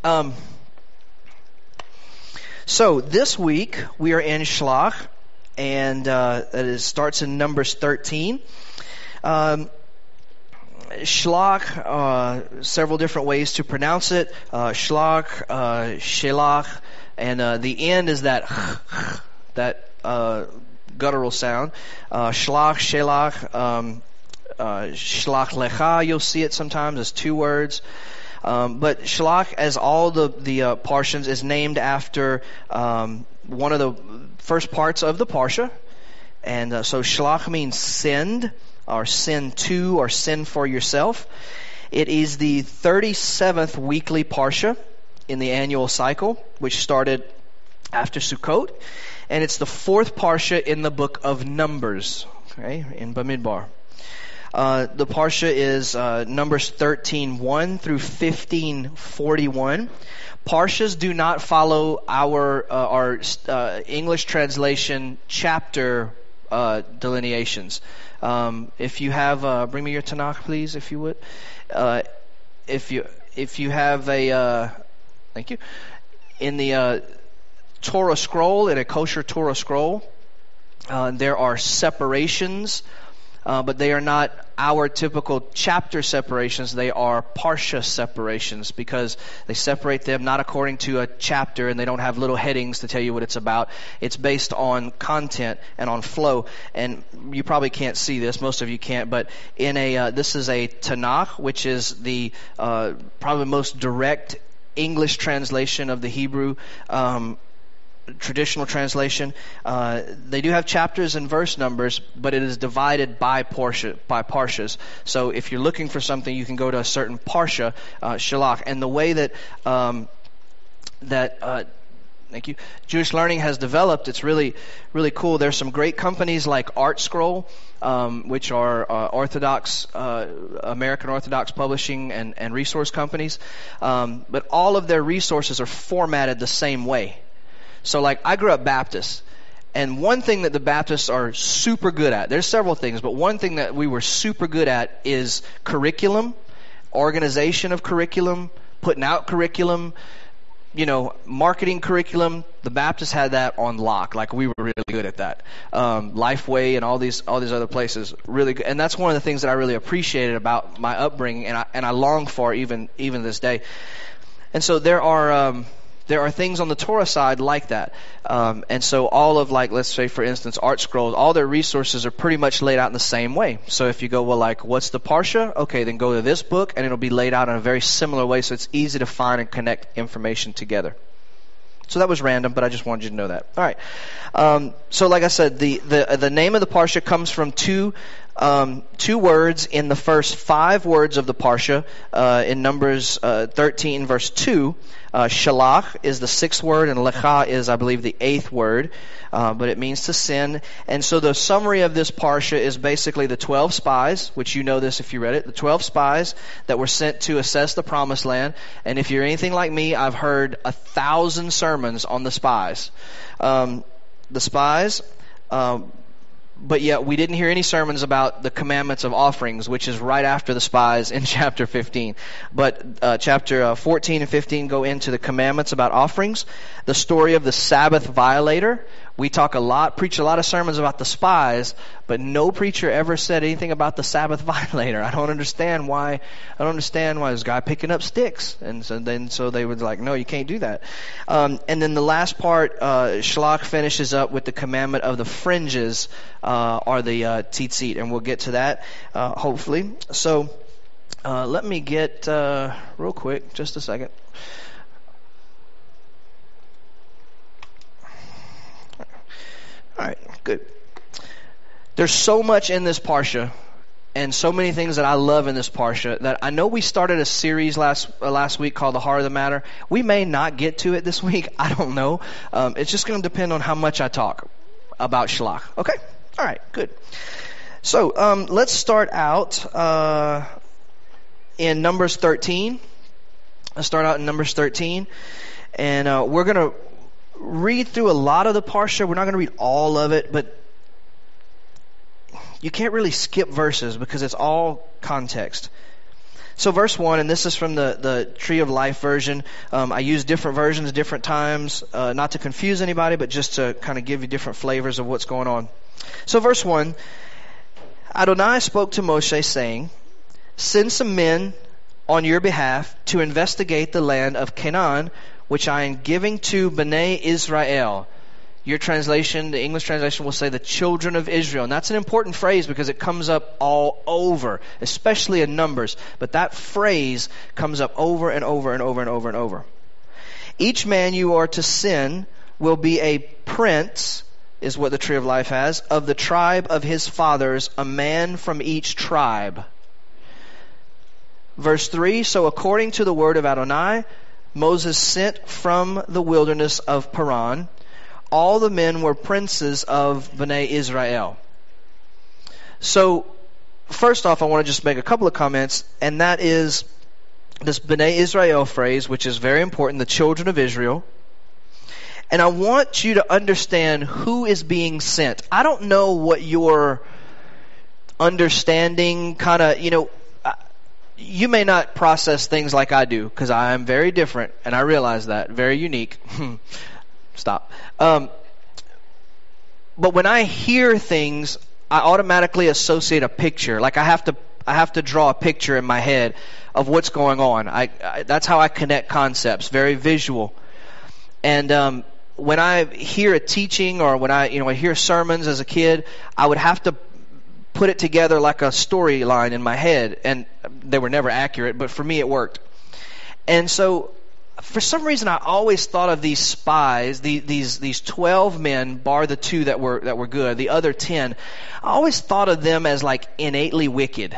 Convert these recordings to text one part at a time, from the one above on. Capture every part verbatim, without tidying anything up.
Um, so this week we are in Shlach, and uh, it starts in Numbers thirteen. Um, Shlach, uh, several different ways to pronounce it. Uh, Shlach, uh, Shelach, and uh, the end is that that uh, guttural sound. Uh, Shlach, Shelach, um, uh, Shlach Lecha. You'll see it sometimes as two words. Um, but Shlach, as all the the uh, portions, is named after um, one of the first parts of the parsha, and uh, so Shlach means send, or send to, or send for yourself. It is the thirty-seventh weekly parsha in the annual cycle, which started after Sukkot, and it's the fourth parsha in the book of Numbers, okay, in Bamidbar. Uh, the parsha is uh, Numbers thirteen one through fifteen forty-one. Parshas do not follow our uh, our uh, English translation chapter uh, delineations. Um, if you have, uh, bring me your Tanakh, please, if you would. Uh, if you if you have a, uh, thank you, in the uh, Torah scroll, in a kosher Torah scroll, uh, there are separations. Uh, but they are not our typical chapter separations. They are parsha separations, because they separate them not according to a chapter, and they don't have little headings to tell you what it's about. It's based on content and on flow. And you probably can't see this. Most of you can't. But in a uh, this is a Tanakh, which is the uh, probably most direct English translation of the Hebrew um traditional translation. Uh, they do have chapters and verse numbers, but it is divided by parsha, by parshas. So if you're looking for something, you can go to a certain parsha, uh, Shelach. And the way that um, that uh, thank you, Jewish Learning has developed, it's really really cool. There's some great companies like ArtScroll, um, which are uh, Orthodox uh, American Orthodox publishing and, and resource companies, um, but all of their resources are formatted the same way. So like, I grew up Baptist, and one thing that the Baptists are super good at, there's several things, but one thing that we were super good at is curriculum, organization of curriculum, putting out curriculum, you know, marketing curriculum. The Baptists had that on lock. Like, we were really good at that. Um, Lifeway and all these all these other places, really good. And that's one of the things that I really appreciated about my upbringing, and I and I long for even even this day. And so there are um, There are things on the Torah side like that. Um, and so all of, like, let's say, for instance, ArtScroll, all their resources are pretty much laid out in the same way. So if you go, well, like, what's the Parsha? Okay, then go to this book, and it'll be laid out in a very similar way, so it's easy to find and connect information together. So that was random, but I just wanted you to know that. All right. Um, so like I said, the, the, the name of the Parsha comes from two Um, two words in the first five words of the Parsha, uh, in Numbers uh, thirteen, verse two. Uh, Shalach is the sixth word, and Lecha is, I believe, the eighth word, uh, but it means to send. And so the summary of this Parsha is basically the twelve spies, which you know this if you read it, the twelve spies that were sent to assess the Promised Land. And if you're anything like me, I've heard a thousand sermons on the spies. Um, the spies... Um, But yet we didn't hear any sermons about the commandments of offerings, which is right after the spies in chapter fifteen. But uh, chapter uh, fourteen and fifteen go into the commandments about offerings. The story of the Sabbath violator. We talk a lot, preach a lot of sermons about the spies, but no preacher ever said anything about the Sabbath violator. I don't understand why. I don't understand why this guy picking up sticks. And so then, so they were like, no, you can't do that. Um, and then the last part, uh, Shlach finishes up with the commandment of the fringes, uh, or the uh, tzitzit, and we'll get to that uh, hopefully. So uh, let me get uh, real quick, just a second. All right, good. There's so much in this Parsha, and so many things that I love in this Parsha, that I know we started a series last uh, last week called The Heart of the Matter. We may not get to it this week. I don't know. Um, it's just going to depend on how much I talk about Shlach. Okay? All right, good. So um, let's start out uh, in Numbers thirteen. Let's start out in Numbers thirteen. And uh, we're going to read through a lot of the Parsha. We're not going to read all of it, but you can't really skip verses because it's all context. So verse one, and this is from the, the Tree of Life version. Um, I use different versions different times, uh, not to confuse anybody, but just to kind of give you different flavors of what's going on. So verse one, Adonai spoke to Moshe saying, send some men on your behalf to investigate the land of Canaan, which I am giving to Bnei Israel. Your translation, the English translation will say the children of Israel. And that's an important phrase because it comes up all over, especially in Numbers. But that phrase comes up over and over and over and over and over. Each man you are to send will be a prince, is what the Tree of Life has, of the tribe of his fathers, a man from each tribe. Verse three, so according to the word of Adonai, Moses sent from the wilderness of Paran. All the men were princes of Bnei Israel. So, first off, I want to just make a couple of comments, and that is this Bnei Israel phrase, which is very important, the children of Israel. And I want you to understand who is being sent. I don't know what your understanding kind of, you know, you may not process things like I do, because I am very different, and I realize that, very unique. Stop. Um, but when I hear things, I automatically associate a picture. Like I have to, I have to draw a picture in my head of what's going on. I, I that's how I connect concepts. Very visual. And um, when I hear a teaching, or when I, you know, I hear sermons as a kid, I would have to put it together like a storyline in my head, and they were never accurate. But for me, it worked. And so, for some reason, I always thought of these spies, the, these these twelve men, bar the two that were that were good, the other ten. I always thought of them as like innately wicked,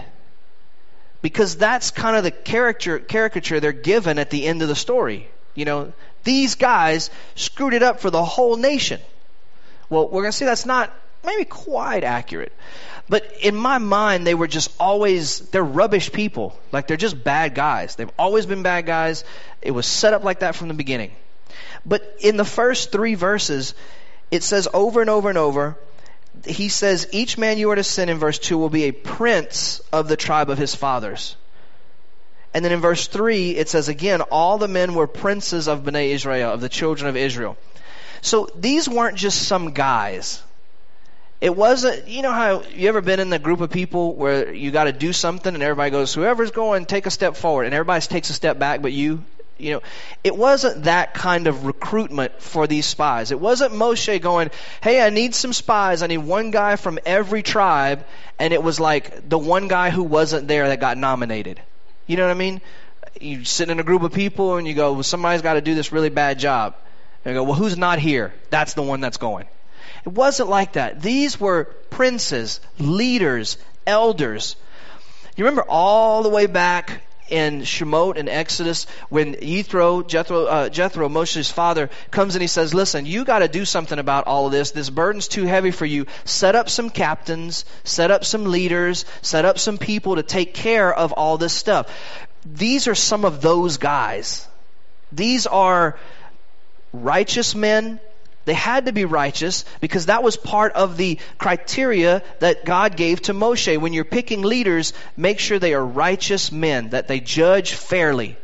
because that's kind of the character caricature they're given at the end of the story. You know, these guys screwed it up for the whole nation. Well, we're going to see that's not maybe quite accurate. But in my mind, they were just always, they're rubbish people. Like they're just bad guys. They've always been bad guys. It was set up like that from the beginning. But in the first three verses, it says over and over and over, he says, each man you are to send in verse two will be a prince of the tribe of his fathers. And then in verse three, it says again, all the men were princes of Bnei Israel, of the children of Israel. So these weren't just some guys. It wasn't, you know how you ever been in the group of people where you got to do something and everybody goes, whoever's going, take a step forward, and everybody takes a step back but you, you know, it wasn't that kind of recruitment for these spies. It wasn't Moshe going, hey, I need some spies. I need one guy from every tribe, and it was like the one guy who wasn't there that got nominated. You know what I mean? You sit in a group of people and you go, well, somebody's got to do this really bad job. And you go, well, who's not here? That's the one that's going. It wasn't like that. These were princes, leaders, elders. You remember all the way back in Shemot and Exodus when Yethro, Jethro, uh, Jethro, Moshe's father, comes and he says, listen, you got to do something about all of this. This burden's too heavy for you. Set up some captains, set up some leaders, set up some people to take care of all this stuff. These are some of those guys. These are righteous men. They had to be righteous because that was part of the criteria that God gave to Moshe. When you're picking leaders, make sure they are righteous men, that they judge fairly.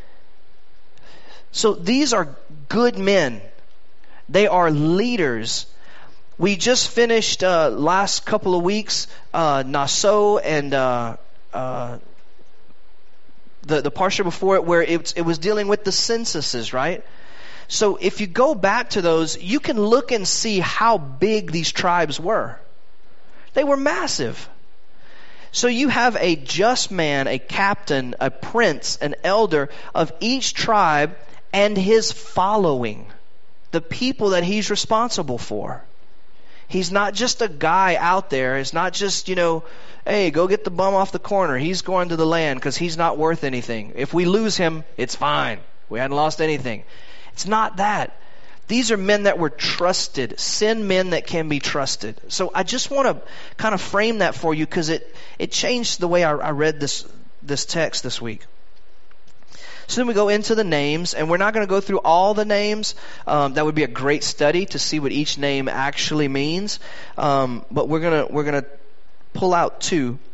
So these are good men. They are leaders. We just finished uh, last couple of weeks, uh, Naso and uh, uh, the, the parsha before it, where it, it was dealing with the censuses, right? So if you go back to those, you can look and see how big these tribes were. They were massive. So you have a just man, a captain, a prince, an elder of each tribe and his following, the people that he's responsible for. He's not just a guy out there. It's not just, you know, hey, go get the bum off the corner. He's going to the land because he's not worth anything. If we lose him, it's fine. We hadn't lost anything. It's not that. These are men that were trusted, sin men that can be trusted. So I just want to kind of frame that for you because it, it changed the way I, I read this this text this week. So then we go into the names, and we're not going to go through all the names. Um, that would be a great study to see what each name actually means. Um, but we're gonna we're gonna pull out two.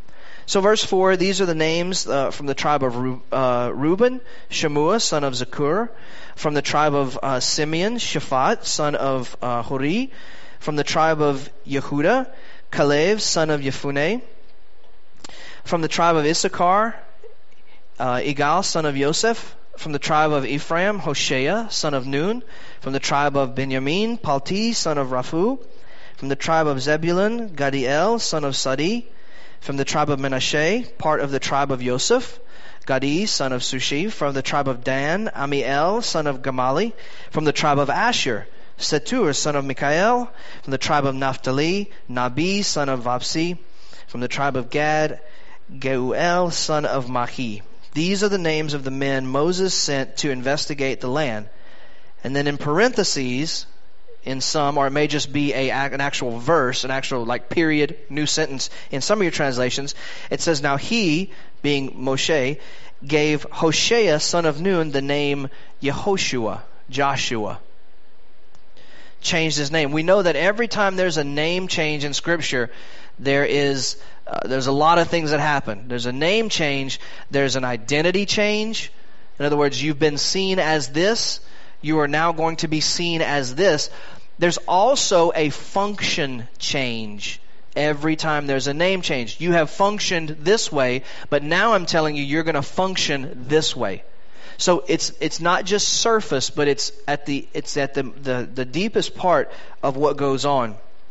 So verse four, these are the names uh, from the tribe of Ru- uh, Reuben, Shemua, son of Zakur. From the tribe of uh, Simeon, Shaphat, son of uh, Hori. From the tribe of Yehuda, Kalev, son of Yefuneh. From the tribe of Issachar, uh, Igal, son of Yosef. From the tribe of Ephraim, Hoshea, son of Nun. From the tribe of Benjamin, Palti, son of Raphu. From the tribe of Zebulun, Gadiel, son of Sadi. From the tribe of Menashe, part of the tribe of Yosef, Gadi, son of Sushi. From the tribe of Dan, Amiel, son of Gamali. From the tribe of Asher, Setur, son of Mikael. From the tribe of Naphtali, Nabi, son of Vapsi. From the tribe of Gad, Geuel, son of Mahi. These are the names of the men Moses sent to investigate the land. And then in parentheses, in some, or it may just be a, an actual verse, an actual like period, new sentence in some of your translations, it says, now he, being Moshe, gave Hoshea, son of Nun, the name Yehoshua, Joshua. Changed his name. We know that every time there's a name change in Scripture, there is uh, there's a lot of things that happen. There's a name change. There's an identity change. In other words, you've been seen as this. You are now going to be seen as this. There's also a function change every time there's a name change. You have functioned this way, but now I'm telling you, you're going to function this way. So it's it's not just surface, but it's at the it's at the the, the deepest part of what goes on.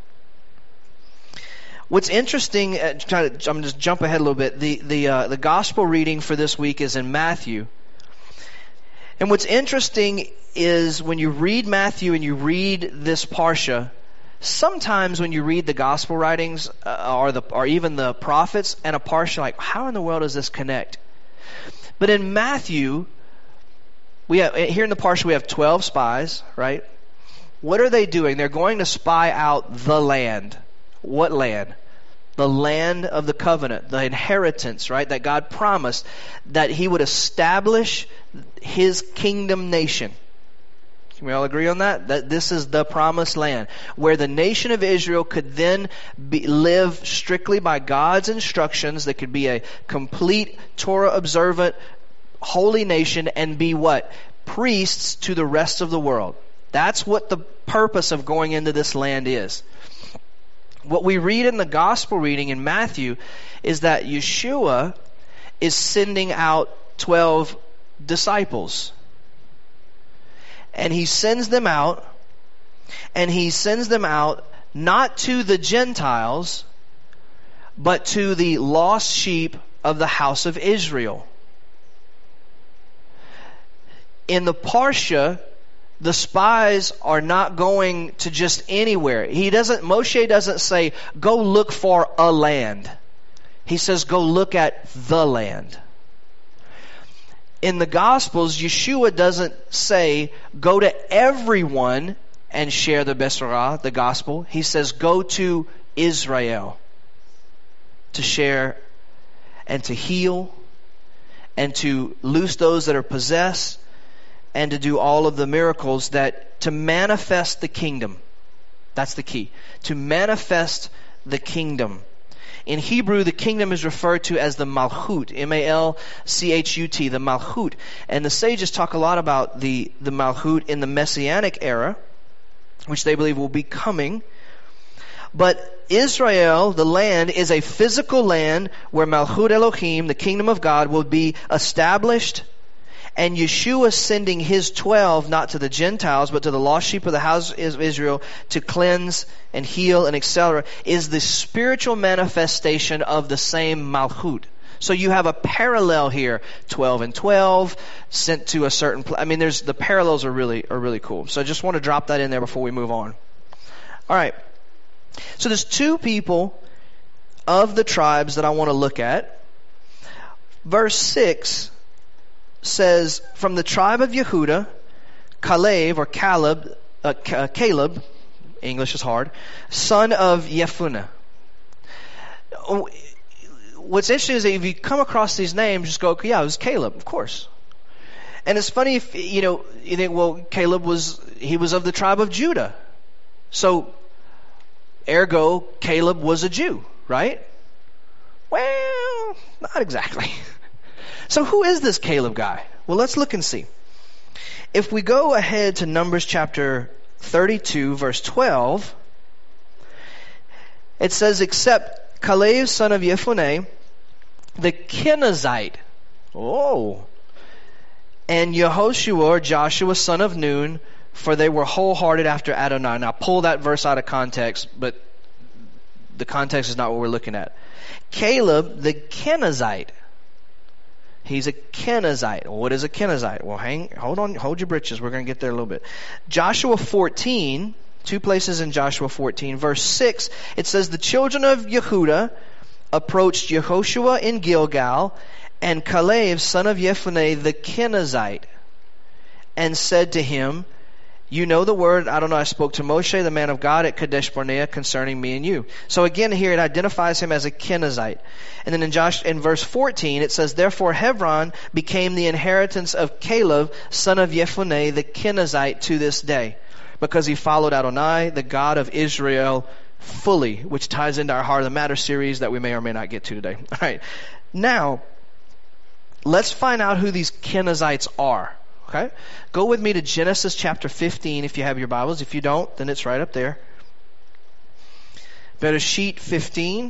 What's interesting, uh, trying to, I'm just jump ahead a little bit. The the uh, the gospel reading for this week is in Matthew. And what's interesting is when you read Matthew and you read this parsha, sometimes when you read the gospel writings uh, or the or even the prophets and a parsha, like how in the world does this connect? But in Matthew, we have here in the parsha we have twelve spies, right? What are they doing? They're going to spy out the land. What land? The land of the covenant, the inheritance, right? That God promised that He would establish His kingdom nation. Can we all agree on that? That this is the promised land where the nation of Israel could then be, live strictly by God's instructions. They could be a complete Torah observant, holy nation and be what? Priests to the rest of the world. That's what the purpose of going into this land is. What we read in the gospel reading in Matthew is that Yeshua is sending out twelve disciples. And He sends them out, and He sends them out not to the Gentiles, but to the lost sheep of the house of Israel. In the Parsha, the spies are not going to just anywhere. He doesn't, Moshe doesn't say, go look for a land. He says, go look at the land. In the Gospels, Yeshua doesn't say, go to everyone and share the Besorah, the Gospel. He says, go to Israel to share and to heal and to loose those that are possessed and to do all of the miracles that, to manifest the kingdom. That's the key. To manifest the kingdom. In Hebrew, the kingdom is referred to as the Malchut, M A L C H U T, the Malchut. And the sages talk a lot about the, the Malchut in the Messianic era, which they believe will be coming. But Israel, the land, is a physical land where Malchut Elohim, the kingdom of God, will be established. And Yeshua sending His twelve, not to the Gentiles, but to the lost sheep of the house of Israel, to cleanse and heal and et cetera, is the spiritual manifestation of the same Malchut. So you have a parallel here, twelve and twelve, sent to a certain place. I mean, there's the parallels are really are really cool. So I just want to drop that in there before we move on. All right. So there's two people of the tribes that I want to look at. Verse six says, from the tribe of Yehuda, Kalev or Caleb, uh, Caleb, English is hard, son of Yefuneh. What's interesting is that if you come across these names, just go, okay, yeah, it was Caleb, of course. And it's funny if, you know, you think, well, Caleb was, he was of the tribe of Judah. So, ergo, Caleb was a Jew, right? Well, Not exactly. So who is this Caleb guy? Well, let's look and see. If we go ahead to Numbers chapter thirty-two, verse twelve, it says, except Caleb, son of Jephunneh, the Kenizzite, oh, and Yehoshua, or Joshua, son of Nun, for they were wholehearted after Adonai. Now pull that verse out of context, but the context is not what we're looking at. Caleb, the Kenizzite. He's a Kenizzite. What is a Kenizzite? Well, hang, hold on, hold your britches. We're going to get there a little bit. Joshua fourteen, two places in Joshua fourteen, verse six, it says, the children of Yehudah approached Yehoshua in Gilgal, and Caleb, son of Jephunneh, the Kenizzite, and said to him, you know the word, I don't know, I spoke to Moshe, the man of God, at Kadesh Barnea concerning me and you. So again here it identifies him as a Kenizzite. And then in Josh, in verse fourteen it says, therefore Hebron became the inheritance of Caleb, son of Jephunneh, the Kenizzite, to this day, because he followed Adonai, the God of Israel, fully, which ties into our Heart of the Matter series that we may or may not get to today. All right. Now, let's find out who these Kenizzites are. Okay? Go with me to Genesis chapter fifteen if you have your Bibles. If you don't, then it's right up there. Bereshit fifteen.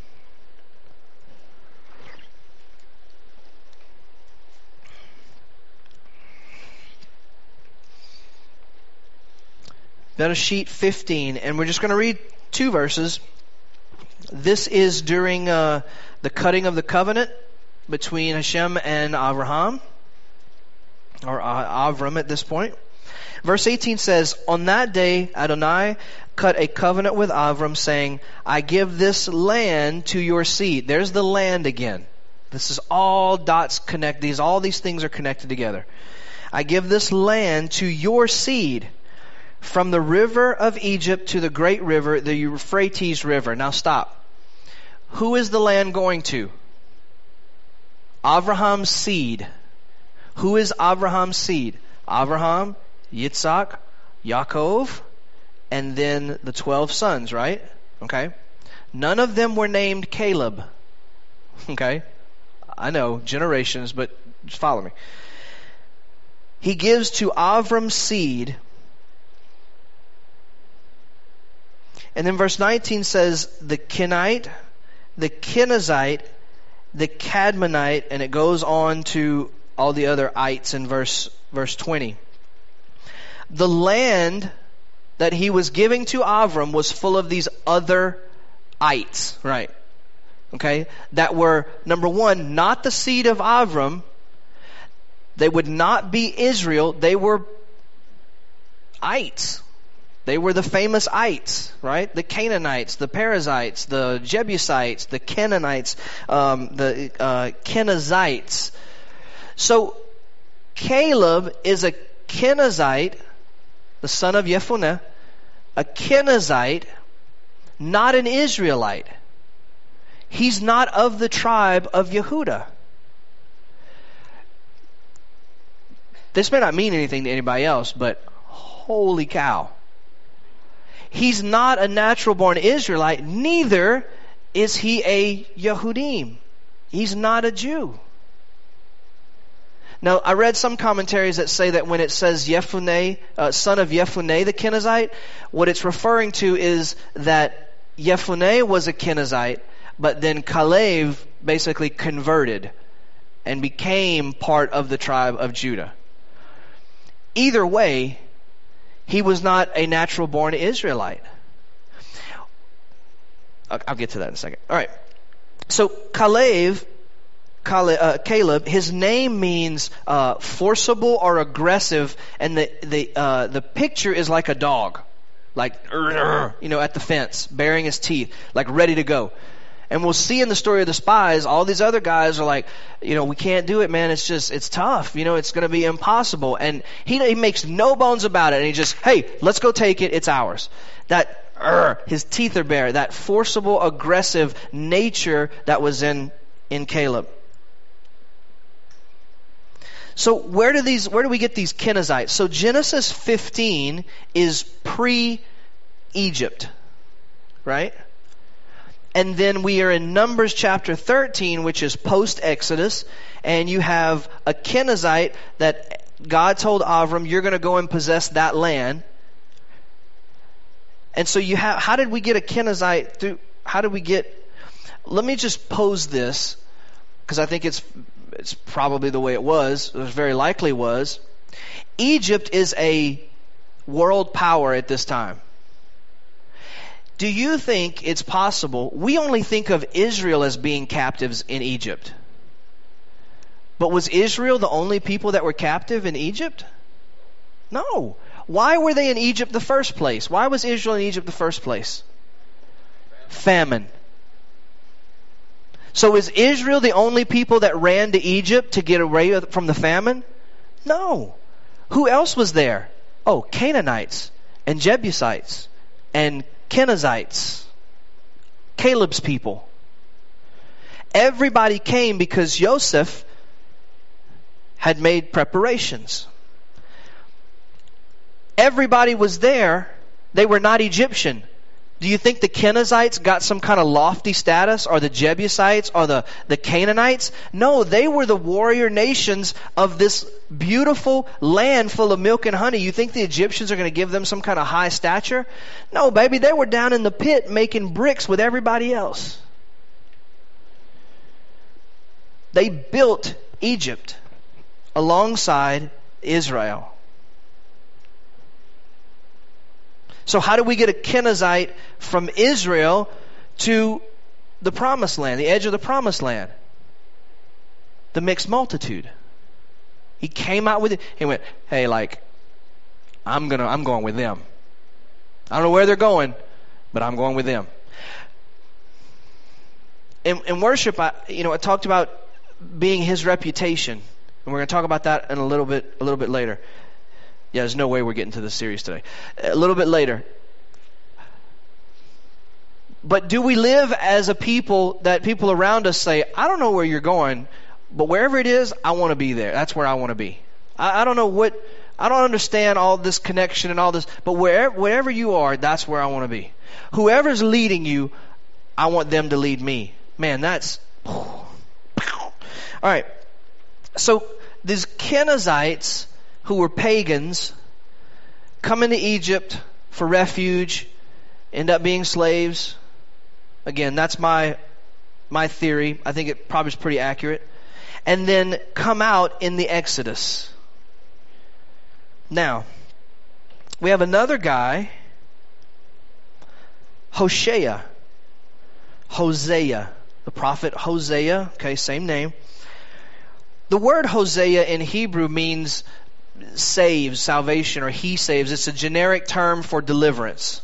Bereshit fifteen. And we're just going to read two verses. This is during uh, the cutting of the covenant between Hashem and Abraham. Or Avram at this point. Verse eighteen says, on that day Adonai cut a covenant with Avram, saying, I give this land to your seed. There's the land again. This is all dots connect. These all these things are connected together. I give this land to your seed, from the river of Egypt to the great river, the Euphrates River. Now stop. Who is the land going to? Abraham's seed. Who is Abraham's seed? Abraham, Yitzhak, Yaakov, and then the twelve sons, right? Okay. None of them were named Caleb. Okay. I know, generations, but just follow me. He gives to Avram's seed. And then verse nineteen says, the Kenite, the Kenizzite, the Cadmonite, and it goes on to all the other ites in verse verse twenty. The land that he was giving to Avram was full of these other ites, right? Okay? That were, number one, not the seed of Avram. They would not be Israel. They were ites. They were the famous ites, right? The Canaanites, the Perizzites, the Jebusites, the Canaanites, um, the uh, Kenizzites. So, Caleb is a Kenizzite, the son of Jephunneh, a Kenizzite, not an Israelite. He's not of the tribe of Yehudah. This may not mean anything to anybody else, but holy cow. He's not a natural-born Israelite, neither is he a Yehudim. He's not a Jew. Now, I read some commentaries that say that when it says Jephunneh, uh, son of Jephunneh, the Kenizzite, what it's referring to is that Jephunneh was a Kenizzite, but then Caleb basically converted and became part of the tribe of Judah. Either way, he was not a natural-born Israelite. I'll, I'll get to that in a second. All right. So, Caleb... Caleb, his name means uh, forcible or aggressive, and the the uh, the picture is like a dog, like you know, at the fence, baring his teeth, like ready to go. And we'll see in the story of the spies, all these other guys are like, you know, we can't do it, man. It's just, it's tough. You know, it's going to be impossible. And he he makes no bones about it, and he just, hey, let's go take it. It's ours. That uh, his teeth are bare. That forcible, aggressive nature that was in in Caleb. So where do these, where do we get these Kenizzites? So Genesis fifteen is pre-Egypt, right? And then we are in Numbers chapter thirteen, which is post-Exodus. And you have a Kenizzite that God told Avram, you're going to go and possess that land. And so you have, how did we get a Kenizzite through, how did we get, let me just pose this, because I think it's, it's probably the way it was, it very likely was. Egypt is a world power at this time. Do you think it's possible? We only think of Israel as being captives in Egypt. But was Israel the only people that were captive in Egypt? No. Why were they in Egypt the first place? Why was Israel in Egypt the first place? Famine. So is Israel the only people that ran to Egypt to get away from the famine? No. Who else was there? Oh, Canaanites and Jebusites and Kenizzites. Caleb's people. Everybody came because Joseph had made preparations. Everybody was there. They were not Egyptian. Do you think the Kenizzites got some kind of lofty status, or the Jebusites, or the, the Canaanites? No, they were the warrior nations of this beautiful land full of milk and honey. You think the Egyptians are going to give them some kind of high stature? No, baby, they were down in the pit making bricks with everybody else. They built Egypt alongside Israel. So how do we get a Kenizzite from Israel to the promised land, the edge of the promised land? The mixed multitude. He came out with it. He went, hey, like, I'm gonna, I'm going with them. I don't know where they're going, but I'm going with them. In, in worship, I, you know, I talked about being his reputation. And we're going to talk about that in a little bit, a little bit later. Yeah, there's no way we're getting to this series today. A little bit later. But do we live as a people that people around us say, I don't know where you're going, but wherever it is, I want to be there. That's where I want to be. I, I don't know what, I don't understand all this connection and all this, but wherever, wherever you are, that's where I want to be. Whoever's leading you, I want them to lead me. Man, that's... All right. So these Kenizzites, who were pagans, come into Egypt for refuge, end up being slaves. Again, that's my my theory. I think it probably is pretty accurate. And then come out in the Exodus. Now, we have another guy, Hosea. Hosea. The prophet Hosea. Okay, same name. The word Hosea in Hebrew means saves, salvation, or he saves. It's a generic term for deliverance.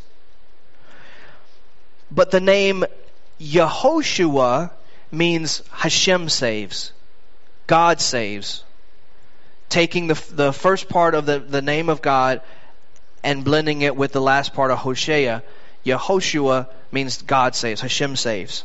But the name Yehoshua means Hashem saves. God saves. Taking the the first part of the, the name of God and blending it with the last part of Hosea. Yehoshua means God saves. Hashem saves.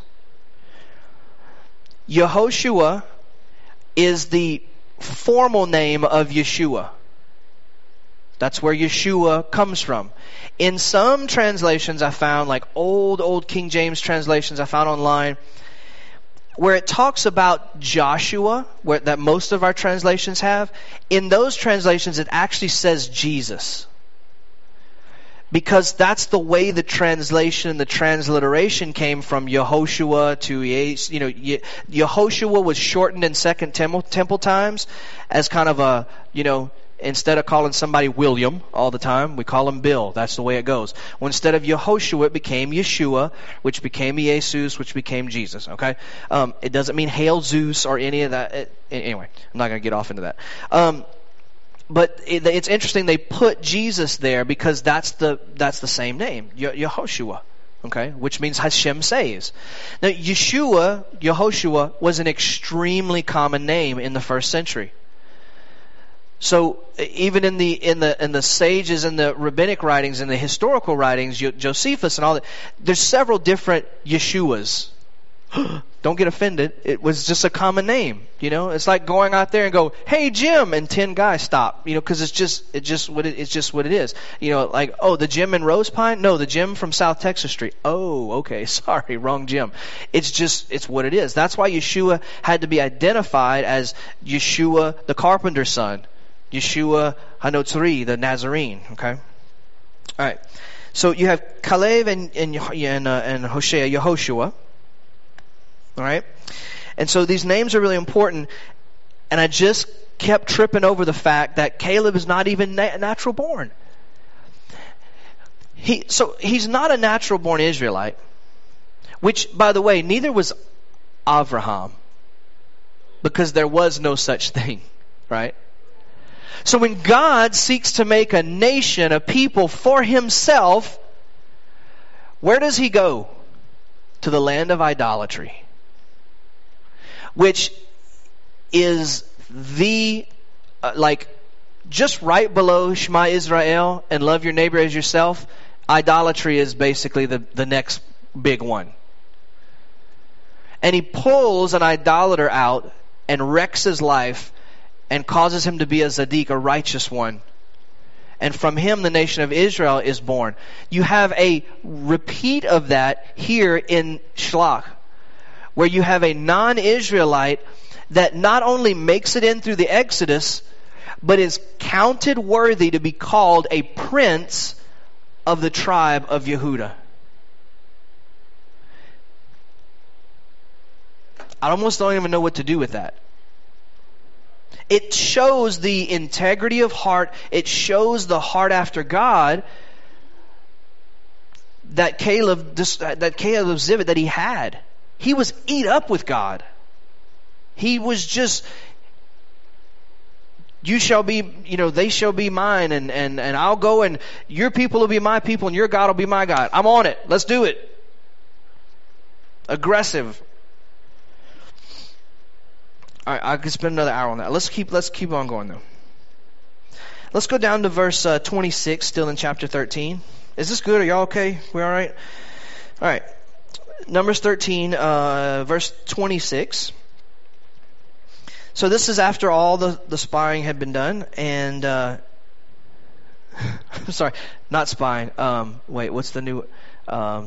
Yehoshua is the formal name of Yeshua. That's where Yeshua comes from. In some translations I found, like old, old King James translations I found online, where it talks about Joshua, where that most of our translations have, in those translations it actually says Jesus. Because that's the way the translation, the transliteration came from Yehoshua to, you know, Yehoshua was shortened in Second Temple, temple times as kind of a, you know, instead of calling somebody William all the time, we call him Bill. That's the way it goes. Well, instead of Yehoshua, it became Yeshua, which became Jesus, which became Jesus. Okay, um, it doesn't mean Hail Zeus or any of that. It, anyway, I'm not going to get off into that. Um, But it, it's interesting they put Jesus there because that's the that's the same name, Ye- Yehoshua, okay, which means Hashem saves. Now, Yeshua, Yehoshua, was an extremely common name in the first century. So even in the in the in the sages and the rabbinic writings and the historical writings, Josephus and all that, there's several different Yeshuas. Don't get offended. It was just a common name. You know, it's like going out there and go, "Hey Jim," and ten guys stop. You know, because it's just it's just what it, it's just what it is. You know, like, oh, the Jim in Rose Pine? No, the Jim from South Texas Street. Oh, okay, sorry, wrong Jim. It's just it's what it is. That's why Yeshua had to be identified as Yeshua, the carpenter's son, Yeshua Hanotzri, the Nazarene. Okay, all right. So you have Caleb and and and, uh, and Hoshea, Yehoshua. All right? And so these names are really important. And I just kept tripping over the fact that Caleb is not even na- natural born. He, so he's not a natural born Israelite. Which, by the way, neither was Avraham. Because there was no such thing. Right? So when God seeks to make a nation, a people for himself, where does he go? To the land of idolatry. Which is the, uh, like, just right below Shema Israel and love your neighbor as yourself, idolatry is basically the, the next big one. And he pulls an idolater out and wrecks his life and causes him to be a Zaddik, a righteous one. And from him the nation of Israel is born. You have a repeat of that here in Shlach, where you have a non-Israelite that not only makes it in through the Exodus, but is counted worthy to be called a prince of the tribe of Yehuda. I almost don't even know what to do with that. It shows the integrity of heart. It shows the heart after God that Caleb, that Caleb exhibited, that he had. He was eat up with God. He was just, you shall be, you know, they shall be mine, and, and, and I'll go, and your people will be my people, and your God will be my God. I'm on it. Let's do it. Aggressive. All right, I could spend another hour on that. Let's keep let's keep on going though. Let's go down to verse uh, twenty-six, still in chapter thirteen. Is this good? Are y'all okay? We all right? All right. Numbers thirteen, uh, verse twenty-six. So this is after all the, the spying had been done, and uh, I'm sorry, not spying. Um, wait, what's the new? Um,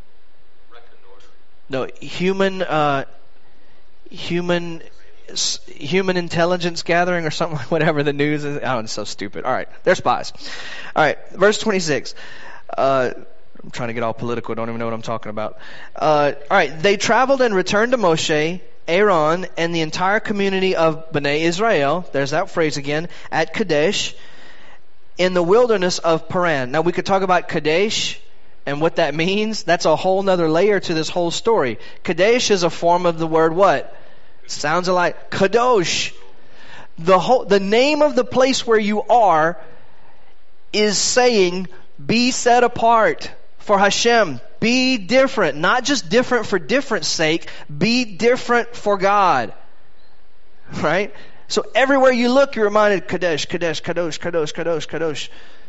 no, human, uh, human, human intelligence gathering or something. Whatever the news is. Oh, it's so stupid. All right, they're spies. All right, verse twenty-six. Uh, I'm trying to get all political. Don't even know what I'm talking about. Uh, all right. They traveled and returned to Moshe, Aaron, and the entire community of Bnei Israel. There's that phrase again. At Kadesh, in the wilderness of Paran. Now we could talk about Kadesh and what that means. That's a whole nother layer to this whole story. Kadesh is a form of the word what? Sounds like Kadosh. The whole, the name of the place where you are is saying, be set apart for Hashem. Be different. Not just different for different sake. Be different for God. Right? So everywhere you look, you're reminded, Kadesh, Kadesh, Kadosh, Kadosh, Kadosh, Kadosh.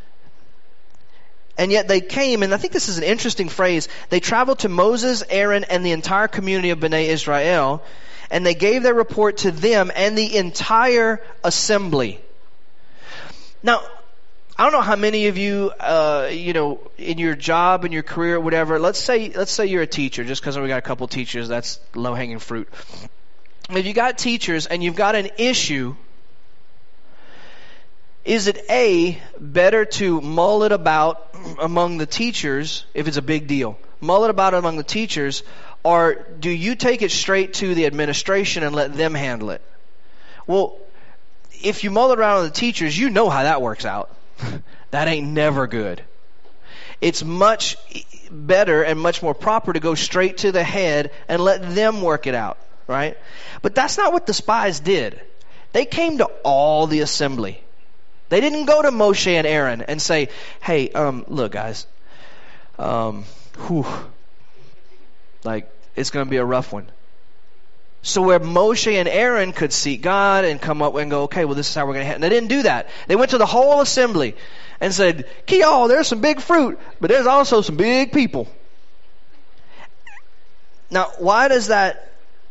And yet they came, and I think this is an interesting phrase. They traveled to Moses, Aaron, and the entire community of Bnei Israel, and they gave their report to them and the entire assembly. Now, I don't know how many of you, uh, you know, in your job, in your career, whatever. Let's say, let's say you're a teacher. Just because we got a couple teachers, that's low-hanging fruit. If you got teachers and you've got an issue, is it A, better to mull it about among the teachers if it's a big deal? Mull it about among the teachers, or do you take it straight to the administration and let them handle it? Well, if you mull it around with the teachers, you know how that works out. That ain't never good. It's much better and much more proper to go straight to the head and let them work it out, right? But that's not what the spies did. They came to all the assembly. They didn't go to Moshe and Aaron and say, hey, um, look guys, um, whew, like, it's going to be a rough one. So where Moshe and Aaron could seek God and come up and go, okay, well, this is how we're going to handle it. They didn't do that. They went to the whole assembly and said, Kiyal, there's some big fruit, but there's also some big people. Now, why does that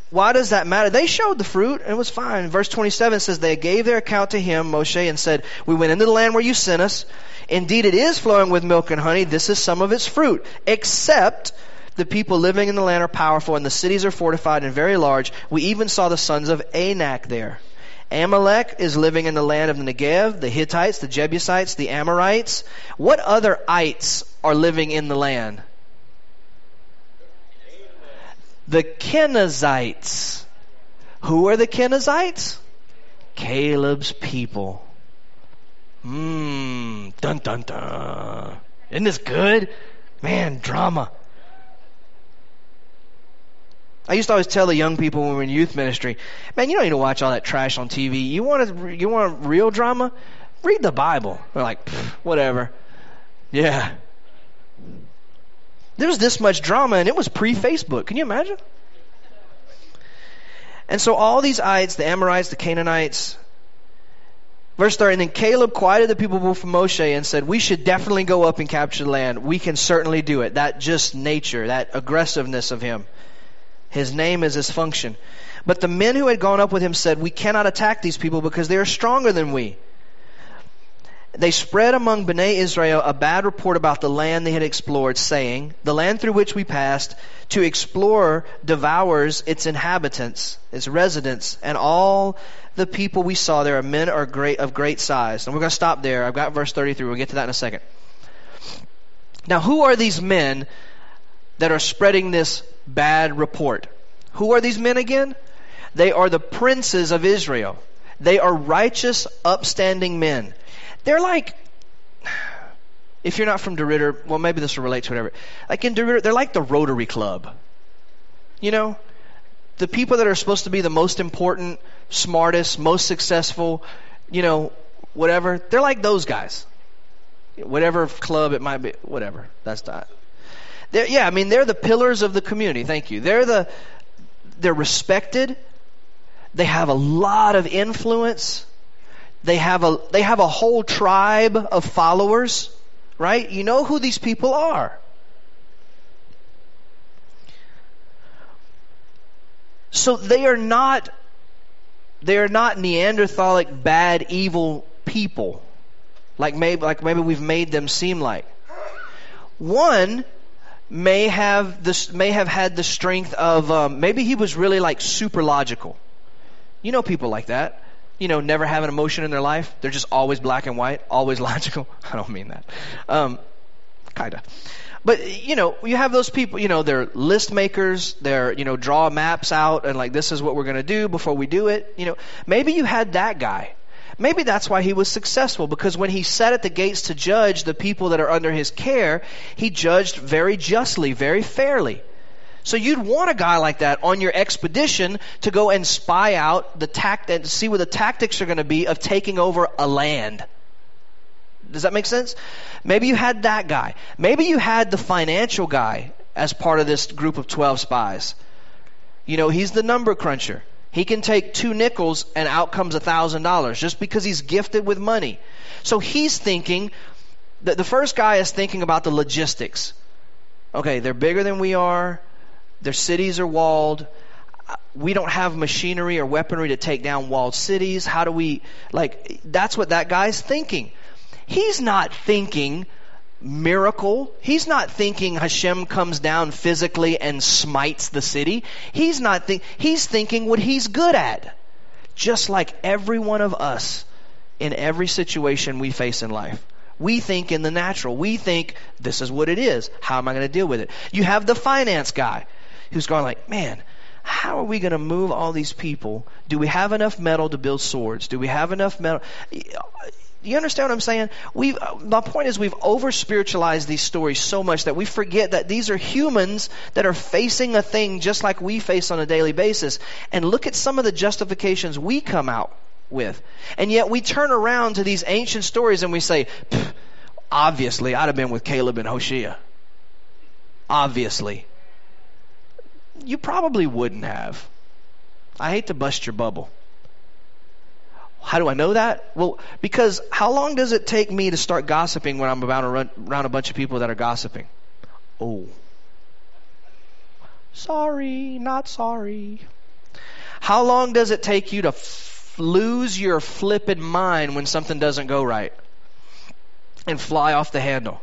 why does that matter? They showed the fruit and it was fine. Verse twenty-seven says, they gave their account to him, Moshe, and said, we went into the land where you sent us. Indeed, it is flowing with milk and honey. This is some of its fruit. Except the people living in the land are powerful and the cities are fortified and very large. We even saw the sons of Anak there. Amalek is living in the land of the Negev, the Hittites, the Jebusites, the Amorites. What other ites are living in the land? The Kenizzites. Who are the Kenizzites? Caleb's people. Mmm, dun dun dun. Isn't this good? Man, drama. I used to always tell the young people when we were in youth ministry, man, you don't need to watch all that trash on T V. You want to, you want real drama? Read the Bible. They're like, whatever. Yeah. There was this much drama, and it was pre-Facebook. Can you imagine? And so all these ites, the Amorites, the Canaanites. Verse thirty, and then Caleb quieted the people before Moshe and said, we should definitely go up and capture the land. We can certainly do it. That just nature, that aggressiveness of him. His name is his function. But the men who had gone up with him said, we cannot attack these people because they are stronger than we. They spread among Bnei Israel a bad report about the land they had explored, saying, the land through which we passed to explore devours its inhabitants, its residents, and all the people we saw there are men are great of great size. And we're going to stop there. I've got verse thirty-three. We'll get to that in a second. Now, who are these men that are spreading this bad report? Who are these men again? They are the princes of Israel. They are righteous, upstanding men. They're like, if you're not from DeRidder, well, maybe this will relate to whatever. Like in DeRidder, they're like the Rotary Club. You know, the people that are supposed to be the most important, smartest, most successful, you know, whatever. They're like those guys. Whatever club it might be, whatever. That's not. They're, yeah, I mean, they're the pillars of the community. Thank you. They're the, they're respected. They have a lot of influence. They have a, they have a whole tribe of followers, right? You know who these people are. So they are not, they are not Neanderthalic, bad, evil people, like maybe, like maybe we've made them seem like. One may have this, may have had the strength of, um, maybe he was really like super logical. You know people like that. You know, never have an emotion in their life. They're just always black and white, always logical. I don't mean that. Um, kinda. But, you know, you have those people, you know, they're list makers. They're, you know, draw maps out and like, this is what we're going to do before we do it. You know, maybe you had that guy. Maybe that's why he was successful, because when he sat at the gates to judge the people that are under his care, he judged very justly, very fairly. So you'd want a guy like that on your expedition to go and spy out the tact and see what the tactics are going to be of taking over a land. Does that make sense? Maybe you had that guy. Maybe you had the financial guy as part of this group of twelve spies. You know, he's the number cruncher. He can take two nickels and out comes a thousand dollars just because he's gifted with money. So he's thinking, the, the first guy is thinking about the logistics. Okay, they're bigger than we are. Their cities are walled. We don't have machinery or weaponry to take down walled cities. How do we, like, that's what that guy's thinking. He's not thinking miracle. He's not thinking Hashem comes down physically and smites the city. He's not think, he's thinking what he's good at. Just like every one of us in every situation we face in life. We think in the natural. We think this is what it is. How am I going to deal with it? You have the finance guy who's going like, man, how are we going to move all these people? Do we have enough metal to build swords? Do we have enough metal? You understand what I'm saying? We've, my point is we've over-spiritualized these stories so much that we forget that these are humans that are facing a thing just like we face on a daily basis. And look at some of the justifications we come out with. And yet we turn around to these ancient stories and we say, obviously, I'd have been with Caleb and Hoshea. Obviously. You probably wouldn't have. I hate to bust your bubble. How do I know that? Well, because how long does it take me to start gossiping when I'm about to run around a bunch of people that are gossiping? Oh. Sorry, not sorry. How long does it take you to f- lose your flippin' mind when something doesn't go right and fly off the handle?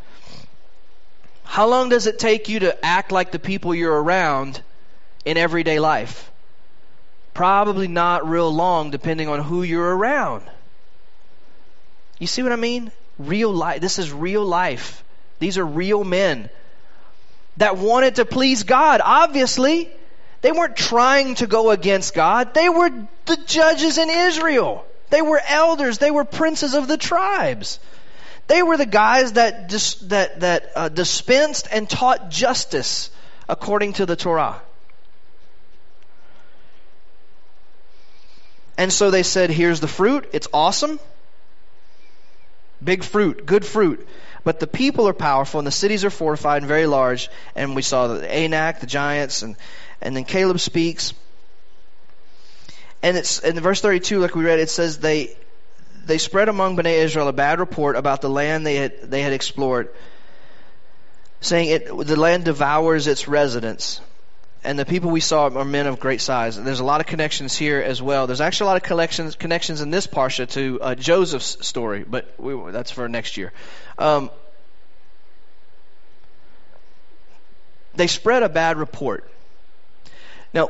How long does it take you to act like the people you're around in everyday life? Probably not real long, depending on who you're around. You see what I mean? Real life. This is real life. These are real men that wanted to please God. Obviously, they weren't trying to go against God. They were the judges in Israel. They were elders. They were princes of the tribes. They were the guys that dis, that that uh, dispensed and taught justice according to the Torah. And so they said, here's the fruit. It's awesome. Big fruit, good fruit. But the people are powerful and the cities are fortified and very large. And we saw the Anak, the giants, and, and then Caleb speaks. And it's in verse thirty-two, like we read, it says they they spread among Bnei Israel a bad report about the land they had they had explored, saying it the land devours its residents. And the people we saw are men of great size. And there's a lot of connections here as well. There's actually a lot of connections connections in this parsha to uh, Joseph's story, but we, that's for next year. Um, they spread a bad report. Now,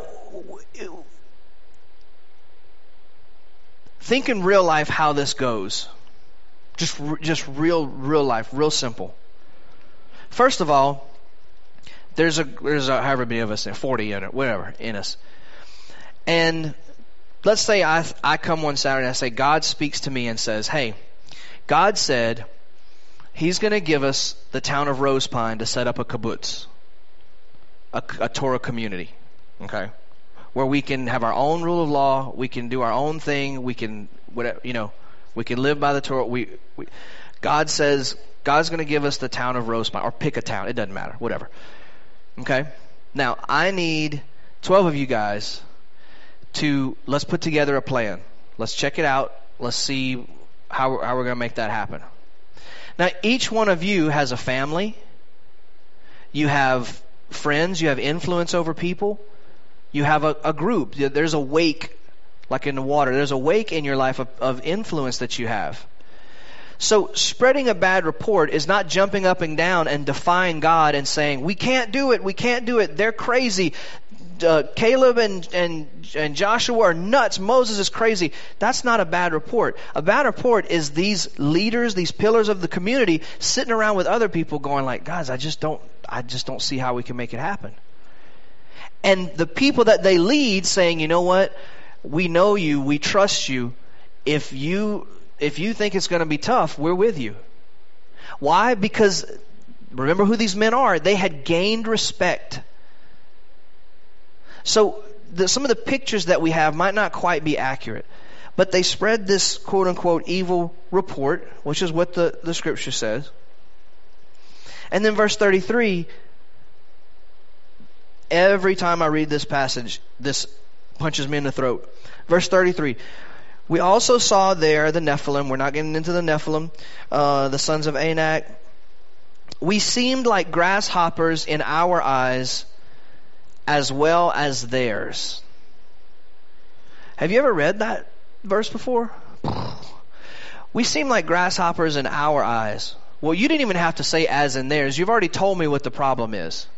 think in real life how this goes. Just, just real, real life, real simple. First of all, There's a there's a, however many of us, forty in it, whatever, in us. And let's say I I come one Saturday and I say, God speaks to me and says, hey, God said He's going to give us the town of Rose Pine to set up a kibbutz, a, a Torah community, okay, where we can have our own rule of law, we can do our own thing, we can whatever you know, we can live by the Torah. We, we God says God's going to give us the town of Rose Pine, or pick a town, it doesn't matter, whatever. Okay? Now, I need twelve of you guys to, let's put together a plan. Let's check it out. Let's see how, how we're going to make that happen. Now, each one of you has a family. You have friends. You have influence over people. You have a, a group. There's a wake, like in the water. There's a wake in your life of, of influence that you have. So spreading a bad report is not jumping up and down and defying God and saying, we can't do it, we can't do it, they're crazy. Uh, Caleb and, and, and Joshua are nuts, Moses is crazy. That's not a bad report. A bad report is these leaders, these pillars of the community sitting around with other people going like, guys, I just don't, I just don't see how we can make it happen. And the people that they lead saying, you know what, we know you, we trust you. If you... If you think it's going to be tough, we're with you. Why? Because remember who these men are. They had gained respect. So the, some of the pictures that we have might not quite be accurate. But they spread this quote-unquote evil report, which is what the, the scripture says. And then verse thirty-three, every time I read this passage, this punches me in the throat. Verse thirty-three. We also saw there the Nephilim. We're not getting into the Nephilim, uh, the sons of Anak. We seemed like grasshoppers in our eyes as well as theirs. Have you ever read that verse before? We seem like grasshoppers in our eyes. Well, you didn't even have to say as in theirs. You've already told me what the problem is.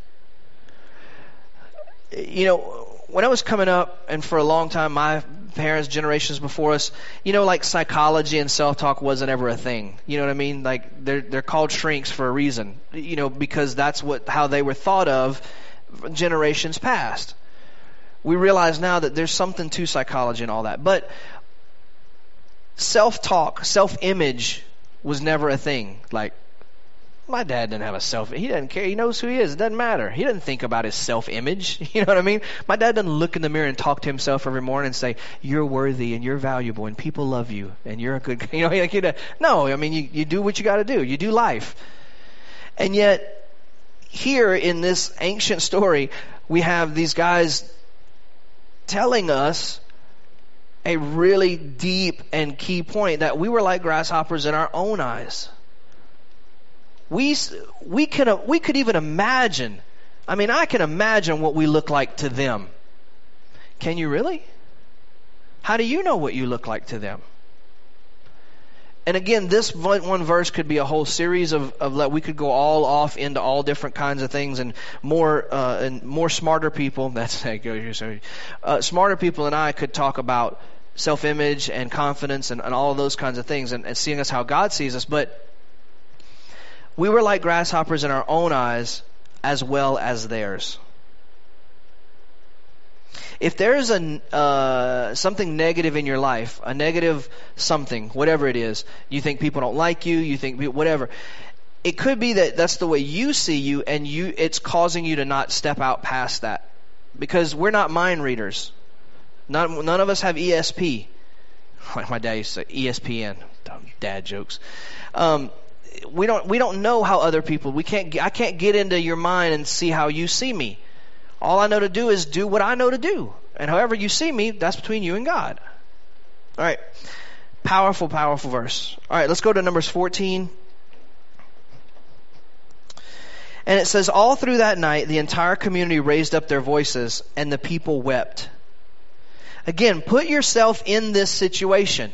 You know, when I was coming up, and for a long time, my parents, generations before us, you know, like psychology and self-talk wasn't ever a thing. You know what I mean? Like they're they're called shrinks for a reason. You know, because that's what how they were thought of generations past. We realize now that there's something to psychology and all that. But self-talk, self-image was never a thing. Like, my dad didn't have a self, he doesn't care, he knows who he is, it doesn't matter. He doesn't think about his self-image, you know what I mean? My dad doesn't look in the mirror and talk to himself every morning and say, you're worthy and you're valuable and people love you and you're a good, you know, like, you know, no, I mean, you, you do what you got to do, you do life. And yet, here in this ancient story, we have these guys telling us a really deep and key point, that we were like grasshoppers in our own eyes. We we can we could even imagine. I mean, I can imagine what we look like to them. Can you really? How do you know what you look like to them? And again, this one verse could be a whole series of, of let we could go all off into all different kinds of things, and more uh, and more smarter people. That's how it goes. Sorry, uh, smarter people than I could talk about self-image and confidence and, and all of those kinds of things, and, and seeing us how God sees us. But we were like grasshoppers in our own eyes as well as theirs. If there's a uh, something negative in your life, a negative something, whatever it is, you think people don't like you, you think whatever, it could be that that's the way you see you, and you it's causing you to not step out past that, because we're not mind readers. Not, none of us have E S P. Like my dad used to say, E S P N. Dumb dad jokes. Um, we don't we don't know how other people. We can't. I can't get into your mind and see how you see me. All I know to do is do what I know to do. And however you see me, that's between you and God. All right. Powerful, powerful verse. All right, let's go to Numbers fourteen. And it says, all through that night, the entire community raised up their voices, and the people wept. Again, put yourself in this situation.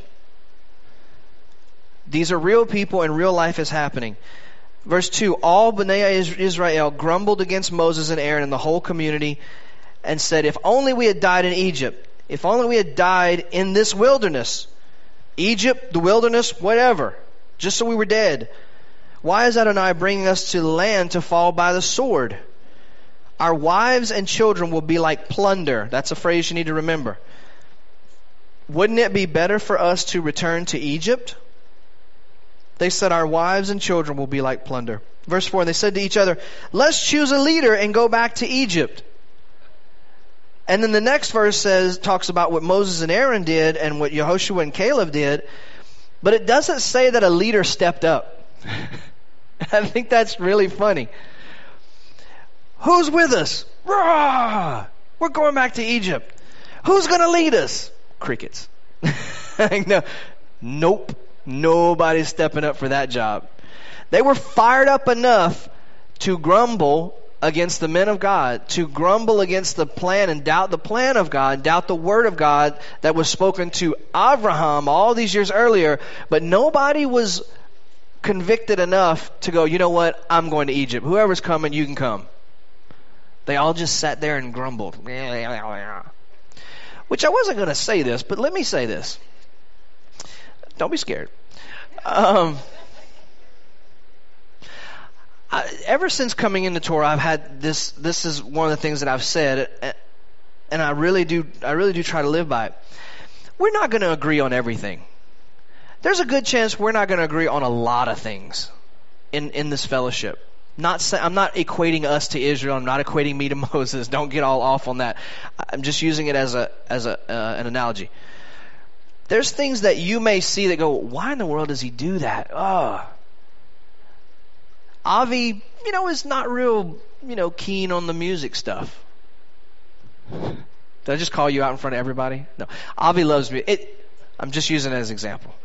These are real people, and real life is happening. Verse two, all Bnei Israel grumbled against Moses and Aaron and the whole community and said, if only we had died in Egypt. If only we had died in this wilderness. Egypt, the wilderness, whatever. Just so we were dead. Why is Adonai bringing us to the land to fall by the sword? Our wives and children will be like plunder. That's a phrase you need to remember. Wouldn't it be better for us to return to Egypt? They said, our wives and children will be like plunder. Verse four, they said to each other, let's choose a leader and go back to Egypt. And then the next verse says, talks about what Moses and Aaron did and what Yehoshua and Caleb did. But it doesn't say that a leader stepped up. I think that's really funny. Who's with us? Rah! We're going back to Egypt. Who's going to lead us? Crickets. no, nope. Nobody's stepping up for that job. They were fired up enough to grumble against the men of God, to grumble against the plan and doubt the plan of God, doubt the word of God that was spoken to Abraham all these years earlier. But nobody was convicted enough to go, you know what, I'm going to Egypt. Whoever's coming, you can come. They all just sat there and grumbled. Which I wasn't going to say this, but let me say this. Don't be scared. Um, I, ever since coming into Torah, I've had this. This is one of the things that I've said, and I really do. I really do try to live by it. We're not going to agree on everything. There's a good chance we're not going to agree on a lot of things in in this fellowship. Not say, I'm not equating us to Israel. I'm not equating me to Moses. Don't get all off on that. I'm just using it as a as a uh, an analogy. There's things that you may see that go, why in the world does he do that? Oh. Avi, you know, is not real, you know, keen on the music stuff. Did I just call you out in front of everybody? No. Avi loves me. It, I'm just using it as an example.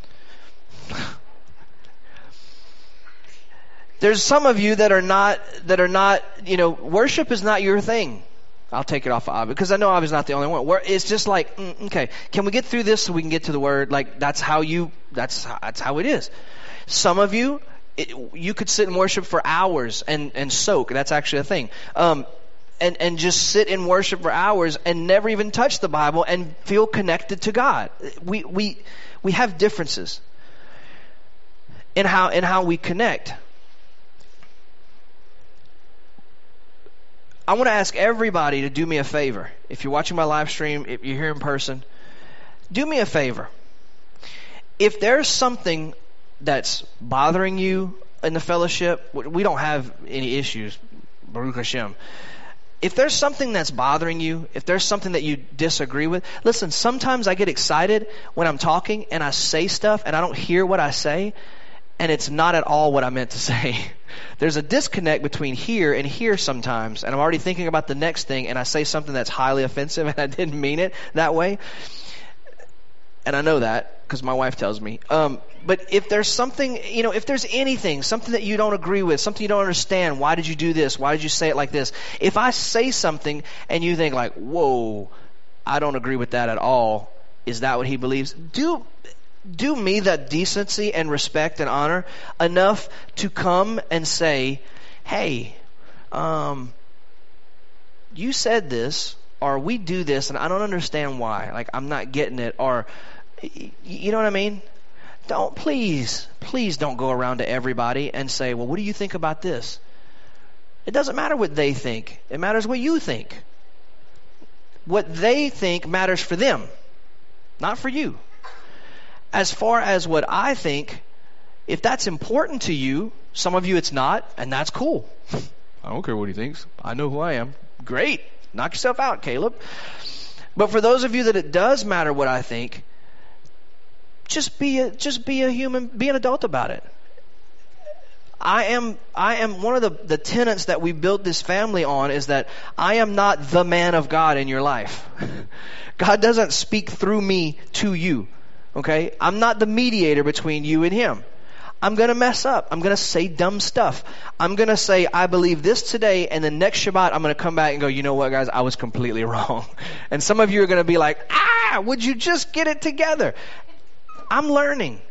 There's some of you that are not, that are not, you know, worship is not your thing. I'll take it off of Avi, because I know Avi's not the only one. Where it's just like, mm, okay, can we get through this so we can get to the word? Like, that's how you, that's, that's how it is. Some of you, it, you could sit and worship for hours and, and soak. That's actually a thing. Um, and, and just sit in worship for hours and never even touch the Bible and feel connected to God. We, we, we have differences in how, in how we connect. I want to ask everybody to do me a favor. If you're watching my live stream, if you're here in person, do me a favor. If there's something that's bothering you in the fellowship, we don't have any issues, Baruch Hashem. If there's something that's bothering you, if there's something that you disagree with, listen, sometimes I get excited when I'm talking and I say stuff and I don't hear what I say, and it's not at all what I meant to say. There's a disconnect between here and here sometimes, and I'm already thinking about the next thing, and I say something that's highly offensive, and I didn't mean it that way. And I know that because my wife tells me. Um, but if there's something, you know, if there's anything, something that you don't agree with, something you don't understand, why did you do this? Why did you say it like this? If I say something and you think like, whoa, I don't agree with that at all. Is that what he believes? Do do me that decency and respect and honor enough to come and say, hey, um, you said this, or we do this, and I don't understand why. Like, I'm not getting it, or, you know what I mean? Don't, please, please don't go around to everybody and say, well, what do you think about this? It doesn't matter what they think. It matters what you think. What they think matters for them, not for you. As far as what I think, if that's important to you, some of you it's not, and that's cool. I don't care what he thinks. I know who I am. Great. Knock yourself out, Caleb. But for those of you that it does matter what I think, just be a, just be a human, be an adult about it. I am I am one of the, the tenets that we built this family on is that I am not the man of God in your life. God doesn't speak through me to you. Okay? I'm not the mediator between you and him. I'm going to mess up. I'm going to say dumb stuff. I'm going to say, I believe this today, and the next Shabbat, I'm going to come back and go, you know what, guys, I was completely wrong. And some of you are going to be like, ah, would you just get it together? I'm learning.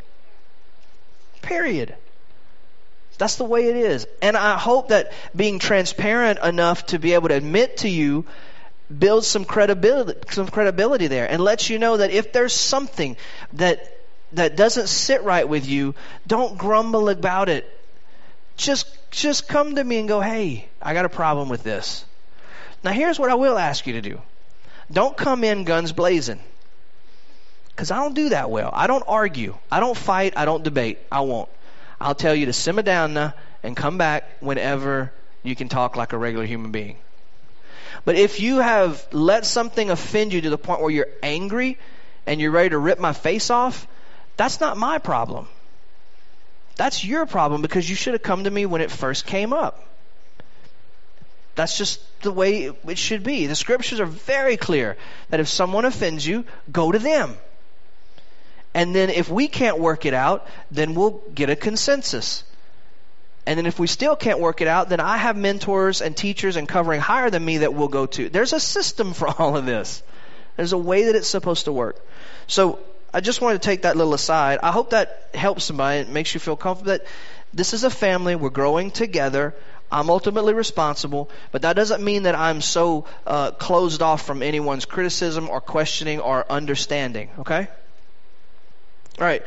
Period. That's the way it is. And I hope that being transparent enough to be able to admit to you builds some credibility, some credibility there, and lets you know that if there's something that that doesn't sit right with you, don't grumble about it. Just just come to me and go, hey, I got a problem with this. Now here's what I will ask you to do. Don't come in guns blazing. Because I don't do that well. I don't argue. I don't fight. I don't debate. I won't. I'll tell you to simmer down now and come back whenever you can talk like a regular human being. But if you have let something offend you to the point where you're angry and you're ready to rip my face off, that's not my problem. That's your problem because you should have come to me when it first came up. That's just the way it should be. The scriptures are very clear that if someone offends you, go to them. And then if we can't work it out, then we'll get a consensus. And then if we still can't work it out, then I have mentors and teachers and covering higher than me that we'll go to. There's a system for all of this. There's a way that it's supposed to work. So I just wanted to take that little aside. I hope that helps somebody. It makes you feel comfortable that this is a family. We're growing together. I'm ultimately responsible. But that doesn't mean that I'm so uh, closed off from anyone's criticism or questioning or understanding. Okay? All right.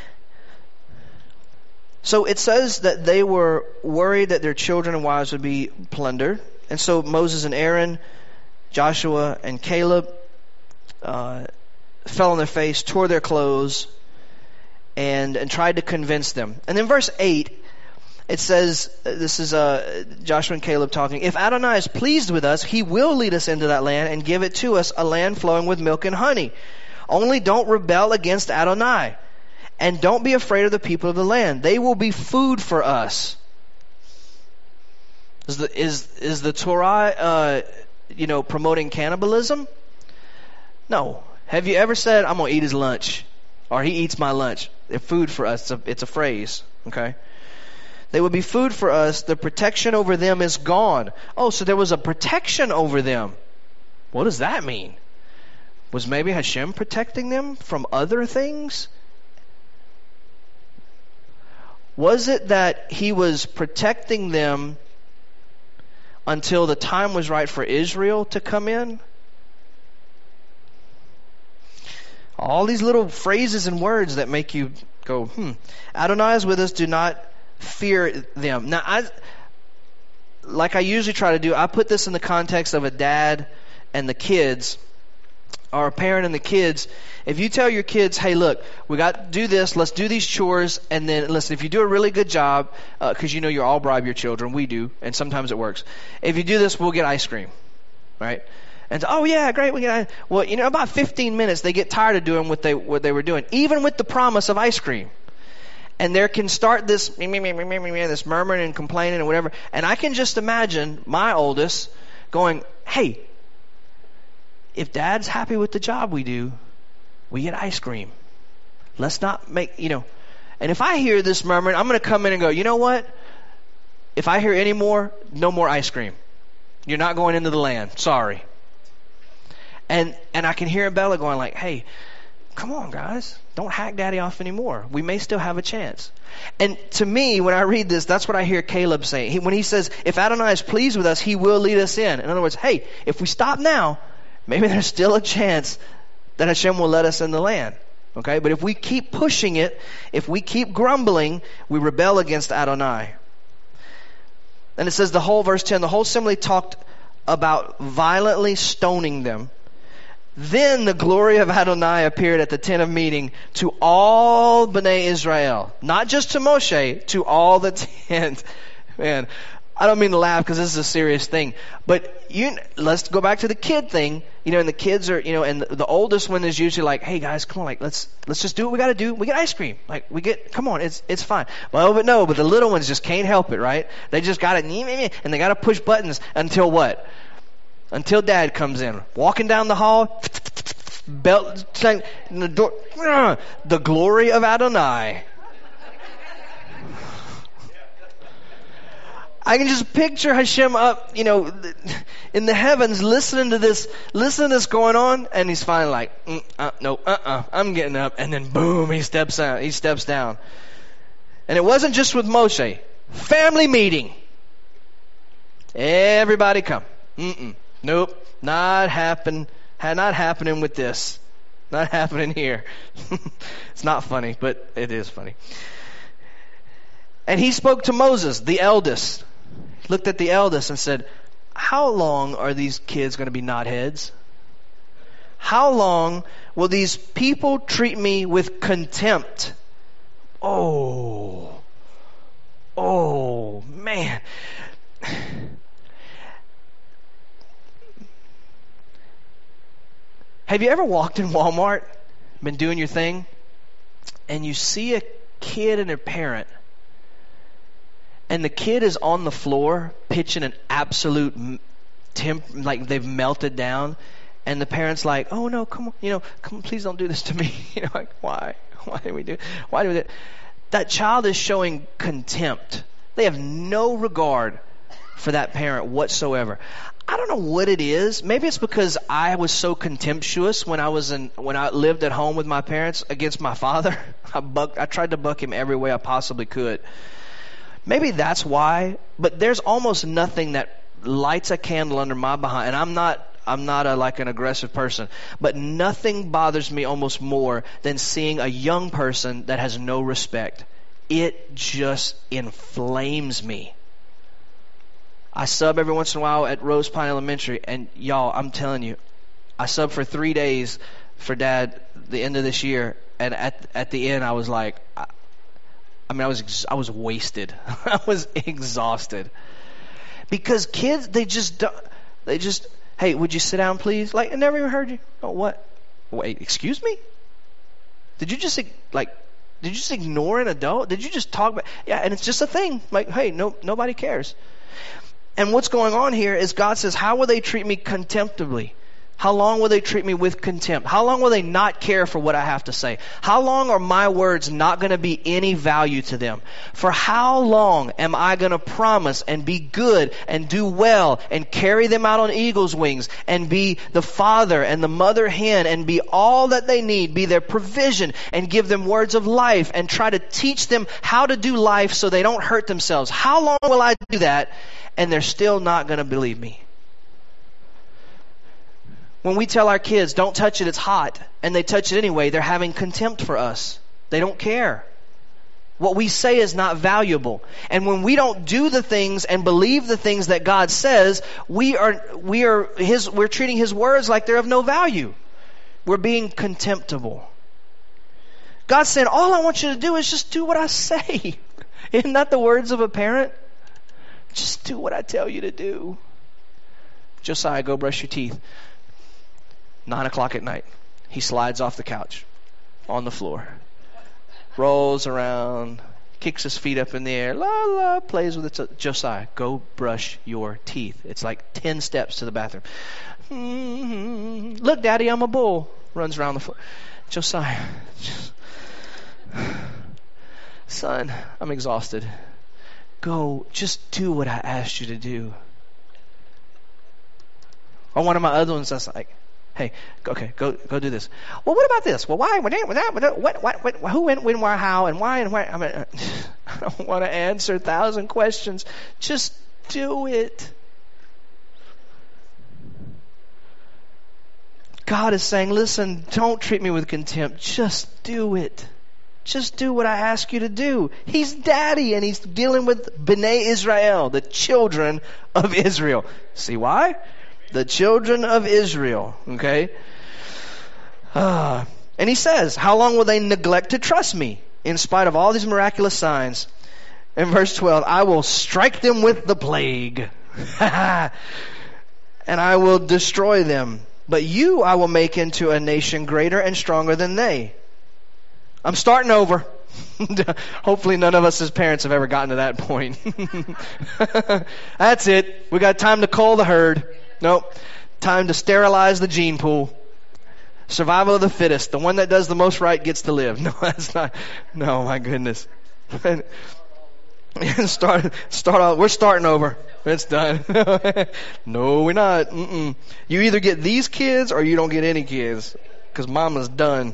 So it says that they were worried that their children and wives would be plundered. And so Moses and Aaron, Joshua and Caleb uh, fell on their face, tore their clothes, and, and tried to convince them. And then verse eight, it says, this is uh, Joshua and Caleb talking, if Adonai is pleased with us, he will lead us into that land and give it to us, a land flowing with milk and honey. Only don't rebel against Adonai. And don't be afraid of the people of the land. They will be food for us. Is the, is, is the Torah, uh, you know, promoting cannibalism? No. Have you ever said, I'm going to eat his lunch? Or he eats my lunch? They're food for us. It's a, it's a phrase. Okay? They will be food for us. The protection over them is gone. Oh, so there was a protection over them. What does that mean? Was maybe Hashem protecting them from other things? Was it that he was protecting them until the time was right for Israel to come in? All these little phrases and words that make you go, hmm. Adonai is with us, do not fear them. Now, I, like I usually try to do, I put this in the context of a dad and the kids, or a parent and the kids. If you tell your kids, hey, look, we got to do this, let's do these chores, and then, listen, if you do a really good job, because uh, you know you all bribe your children, we do, and sometimes it works. If you do this, we'll get ice cream, right? And so, oh yeah, great, we get ice. Well, you know, about fifteen minutes, they get tired of doing what they what they were doing, even with the promise of ice cream. And there can start this, me, me, me, me, me, me, this murmuring and complaining and whatever. And I can just imagine my oldest going, hey, if dad's happy with the job we do, we get ice cream. Let's not make, you know. And if I hear this murmuring, I'm going to come in and go, you know what? If I hear any more, no more ice cream. You're not going into the land. Sorry. And and I can hear Bella going like, hey, come on, guys. Don't hack daddy off anymore. We may still have a chance. And to me, when I read this, that's what I hear Caleb saying. He, when he says, if Adonai is pleased with us, he will lead us in. In other words, hey, if we stop now, maybe there's still a chance that Hashem will let us in the land. Okay? But if we keep pushing it, if we keep grumbling, we rebel against Adonai. And it says the whole, verse ten, the whole assembly talked about violently stoning them. Then the glory of Adonai appeared at the tent of meeting to all Bnei Israel. Not just to Moshe, to all the tent. Man, I don't mean to laugh because this is a serious thing. But you, let's go back to the kid thing. You know, and the kids are, you know, and the, the oldest one is usually like, hey guys, come on, like, let's, let's just do what we got to do. We get ice cream. Like, we get, come on, it's, it's fine. Well, but no, but the little ones just can't help it, right? They just got to, and they got to push buttons until what? Until dad comes in. Walking down the hall, belt, the door, the glory of Adonai. I can just picture Hashem up, you know, in the heavens, listening to this, listening to this going on, and he's finally like, mm, uh, no, uh-uh, I'm getting up, and then boom, he steps out, he steps down. And it wasn't just with Moshe. Family meeting. Everybody come. Mm-mm. Nope, not happen, not happening with this. Not happening here. It's not funny, but it is funny. And he spoke to Moses, the eldest. Looked at the eldest and said, how long are these kids going to be knotheads? How long will these people treat me with contempt? Oh, oh, man. Have you ever walked in Walmart, been doing your thing, and you see a kid and a parent, and the kid is on the floor pitching an absolute temp, like they've melted down, and the parent's like, "Oh no, come on, you know, come, please don't do this to me." You know, like why? Why do we do? Why do we do that? That child is showing contempt. They have no regard for that parent whatsoever. I don't know what it is. Maybe it's because I was so contemptuous when I was in, when I lived at home with my parents against my father. I bucked, I tried to buck him every way I possibly could. Maybe that's why, but there's almost nothing that lights a candle under my behind. And I'm not, I'm not a, like an aggressive person, but nothing bothers me almost more than seeing a young person that has no respect. It just inflames me. I sub every once in a while at Rose Pine Elementary, and y'all, I'm telling you, I subbed for three days for Dad the end of this year, and at at the end I was like, I, I mean, I was I was wasted. I was exhausted because kids, they just don't, they just, hey, would you sit down, please? Like, I never even heard you. Oh, what? Wait, excuse me? Did you just like? Did you just ignore an adult? Did you just talk about? Yeah, and it's just a thing. Like, hey, no, nobody cares. And what's going on here is God says, how will they treat me contemptibly? How long will they treat me with contempt? How long will they not care for what I have to say? How long are my words not going to be any value to them? For how long am I going to promise and be good and do well and carry them out on eagle's wings and be the father and the mother hen and be all that they need, be their provision and give them words of life and try to teach them how to do life so they don't hurt themselves? How long will I do that? And they're still not going to believe me. When we tell our kids, don't touch it, it's hot, and they touch it anyway, they're having contempt for us. They don't care. What we say is not valuable. And when we don't do the things and believe the things that God says, we are we are his we're treating his words like they're of no value. We're being contemptible. God's saying, all I want you to do is just do what I say. Isn't that the words of a parent? Just do what I tell you to do. Josiah, go brush your teeth. Nine o'clock at night. He slides off the couch on the floor. Rolls around. Kicks his feet up in the air. La la. Plays with it. To, Josiah, go brush your teeth. It's like ten steps to the bathroom. Mm-hmm. Look, Daddy, I'm a bull. Runs around the floor. Josiah. Just, son, I'm exhausted. Go, just do what I asked you to do. Or one of my other ones that's like, Hey, okay, go go do this. Well, what about this? Well, why? What? What? What? What? what who? When? When? Why? How? And why? And why? I mean, I don't want to answer a thousand questions. Just do it. God is saying, listen, don't treat me with contempt. Just do it. Just do what I ask you to do. He's daddy, and he's dealing with Bnei Israel, the children of Israel. See why? The children of Israel. Okay? Uh, and he says, how long will they neglect to trust me in spite of all these miraculous signs? In verse twelve, I will strike them with the plague, and I will destroy them. But you I will make into a nation greater and stronger than they. I'm starting over. Hopefully none of us as parents have ever gotten to that point. That's it. We got time to cull the herd. Nope. Time to sterilize the gene pool. Survival of the fittest. The one that does the most right gets to live. No, that's not. No, my goodness. start, start out. We're starting over. It's done. No, we're not. Mm-mm. You either get these kids or you don't get any kids, because mama's done.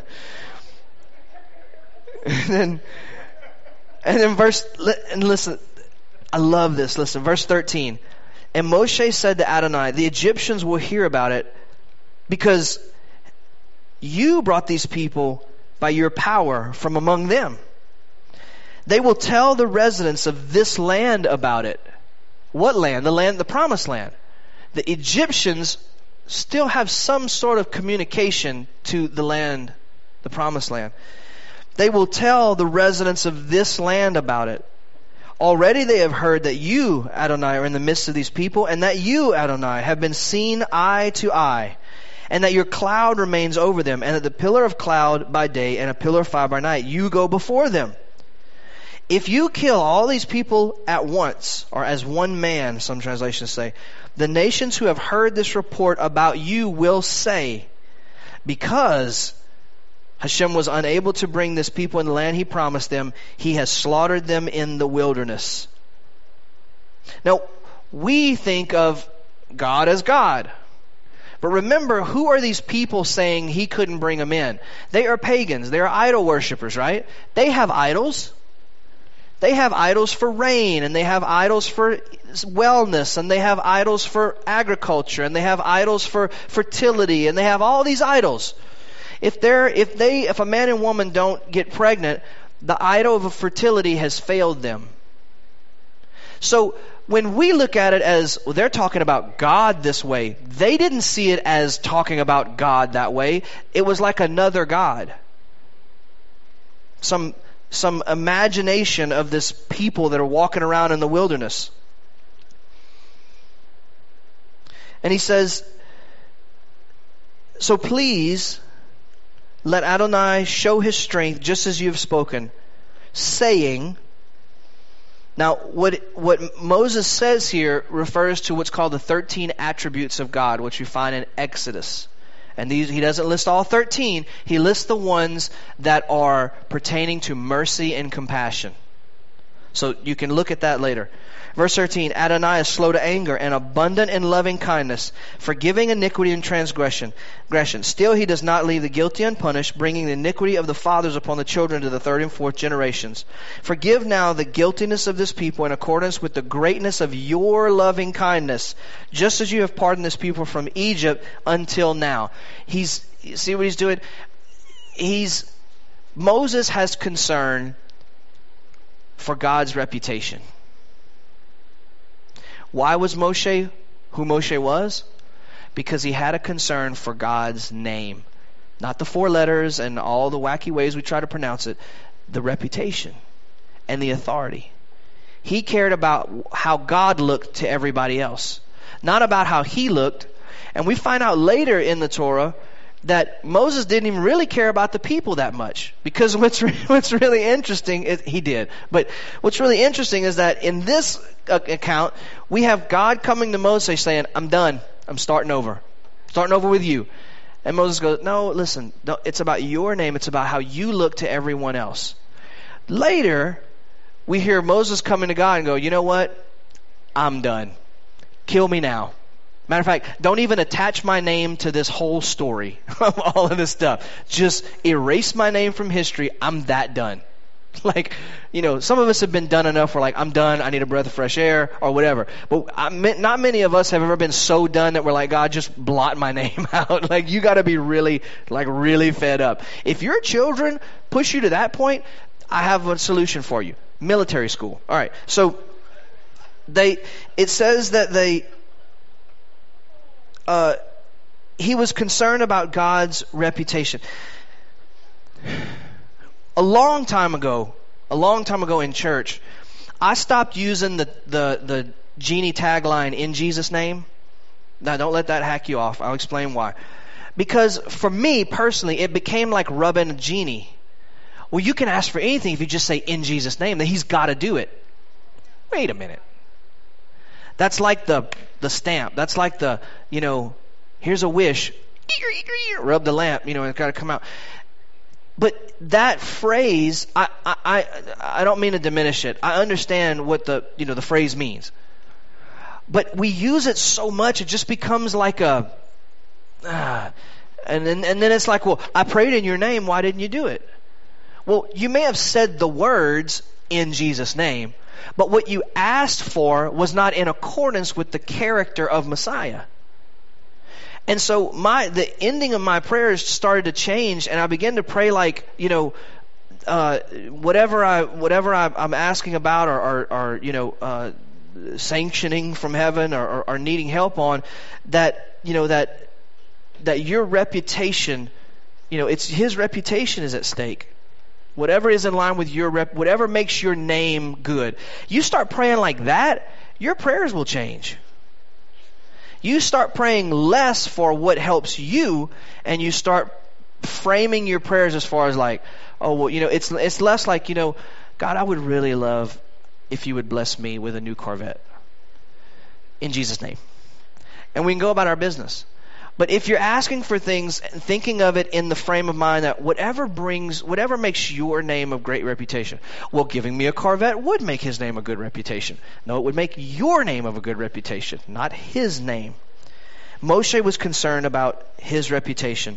And then, and then verse, and listen, I love this. Listen, verse thirteen. And Moshe said to Adonai, the Egyptians will hear about it because you brought these people by your power from among them. They will tell the residents of this land about it. What land? The land, the promised land. The Egyptians still have some sort of communication to the land, the promised land. They will tell the residents of this land about it. Already they have heard that you, Adonai, are in the midst of these people, and that you, Adonai, have been seen eye to eye, and that your cloud remains over them, and that the pillar of cloud by day and a pillar of fire by night, you go before them. If you kill all these people at once, or as one man, some translations say, the nations who have heard this report about you will say, because Hashem was unable to bring this people in the land he promised them, he has slaughtered them in the wilderness. Now, we think of God as God. But remember, who are these people saying he couldn't bring them in? They are pagans. They are idol worshippers, right? They have idols. They have idols for rain, and they have idols for wellness, and they have idols for agriculture, and they have idols for fertility, and they have all these idols. If they're, if they, if a man and woman don't get pregnant, the idol of fertility has failed them. So when we look at it as, well, they're talking about God this way, they didn't see it as talking about God that way. It was like another God. Some some imagination of this people that are walking around in the wilderness. And he says, so please let Adonai show his strength just as you have spoken, saying. Now, what what Moses says here refers to what's called the thirteen attributes of God, which you find in Exodus. And these, he doesn't list all thirteen. He lists the ones that are pertaining to mercy and compassion. So you can look at that later. Verse thirteen, Adonai is slow to anger and abundant in loving kindness, forgiving iniquity and transgression. Still he does not leave the guilty unpunished, bringing the iniquity of the fathers upon the children to the third and fourth generations. Forgive now the guiltiness of this people in accordance with the greatness of your loving kindness, just as you have pardoned this people from Egypt until now. He's, see what he's doing? He's, Moses has concern for God's reputation. Why was Moshe who Moshe was? Because he had a concern for God's name. Not the four letters and all the wacky ways we try to pronounce it. The reputation and the authority. He cared about how God looked to everybody else. Not about how he looked. And we find out later in the Torah that Moses didn't even really care about the people that much. Because what's re- what's really interesting is, he did. But what's really interesting is that in this uh, account, we have God coming to Moses saying, I'm done. I'm starting over. Starting over with you. And Moses goes, no, listen, no, it's about your name. It's about how you look to everyone else. Later, we hear Moses coming to God and go, you know what? I'm done. Kill me now. Matter of fact, don't even attach my name to this whole story of all of this stuff. Just erase my name from history. I'm that done. Like, you know, some of us have been done enough. We're like, I'm done. I need a breath of fresh air or whatever. But I, not many of us have ever been so done that we're like, God, just blot my name out. Like, you got to be really, like, really fed up. If your children push you to that point, I have a solution for you. Military school. All right. So they, it says that they, uh, he was concerned about God's reputation. A long time ago, a long time ago in church, I stopped using the, the, the genie tagline, in Jesus' name. Now, don't let that hack you off. I'll explain why. Because for me personally, it became like rubbing a genie. Well, you can ask for anything if you just say, in Jesus' name, then he's got to do it. Wait a minute. That's like the, the stamp. That's like the, you know, here's a wish. Rub the lamp, you know, it's got to come out. But that phrase, I, I, I, I don't mean to diminish it. I understand what the, you know, the phrase means. But we use it so much, it just becomes like a, uh, and then, and then it's like, well, I prayed in your name, why didn't you do it? Well, you may have said the words, in Jesus' name, but what you asked for was not in accordance with the character of Messiah. And so my the ending of my prayers started to change, and I began to pray like, you know, uh, whatever I whatever I, I'm asking about, or, or, or you know, uh, sanctioning from heaven, or, or, or needing help on, that you know that that your reputation, you know, it's His reputation is at stake. Whatever is in line with your rep, whatever makes your name good. You start praying like that, your prayers will change. You start praying less for what helps you, and you start framing your prayers as far as like, oh, well, you know, it's it's less like, you know, God, I would really love if you would bless me with a new Corvette. In Jesus' name. And we can go about our business. But if you're asking for things and thinking of it in the frame of mind that whatever brings, whatever makes your name of great reputation. Well, giving me a Corvette would make his name a good reputation. No, it would make your name of a good reputation, not his name. Moshe was concerned about his reputation.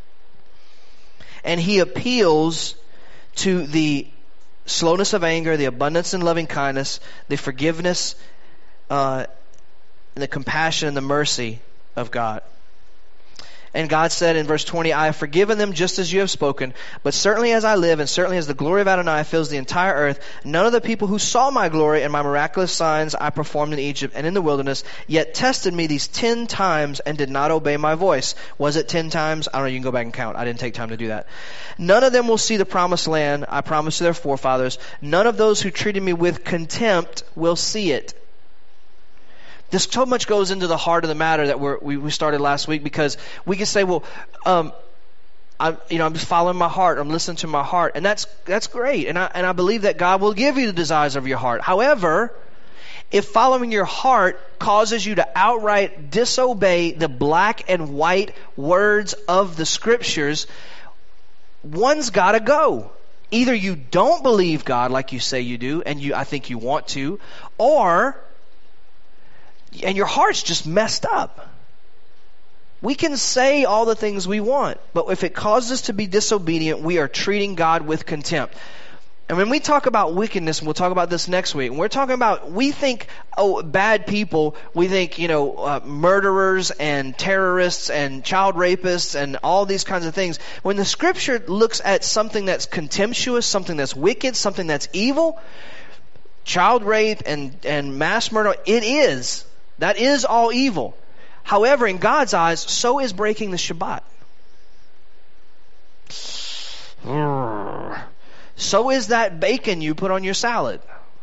And he appeals to the slowness of anger, the abundance in loving kindness, the forgiveness, uh, and the compassion and the mercy of God. And God said in verse twenty, I have forgiven them just as you have spoken, but certainly as I live, and certainly as the glory of Adonai fills the entire earth, none of the people who saw my glory and my miraculous signs I performed in Egypt and in the wilderness, yet tested me these ten times and did not obey my voice. Was it ten times? I don't know, you can go back and count. I didn't take time to do that. None of them will see the promised land I promised to their forefathers. None of those who treated me with contempt will see it. This so much goes into the heart of the matter that we're, we we started last week, because we can say, well, um, I'm you know I'm just following my heart, I'm listening to my heart, and that's that's great, and I and I believe that God will give you the desires of your heart. However, if following your heart causes you to outright disobey the black and white words of the Scriptures, one's got to go. Either you don't believe God like you say you do, and you I think you want to, or and your heart's just messed up. We can say all the things we want, but if it causes us to be disobedient, we are treating God with contempt. And when we talk about wickedness, and we'll talk about this next week, and we're talking about, we think, oh, bad people, we think, you know, uh, murderers and terrorists and child rapists and all these kinds of things. When the Scripture looks at something that's contemptuous, something that's wicked, something that's evil, child rape and, and mass murder, it is. That is all evil. However, in God's eyes, so is breaking the Shabbat. So is that bacon you put on your salad.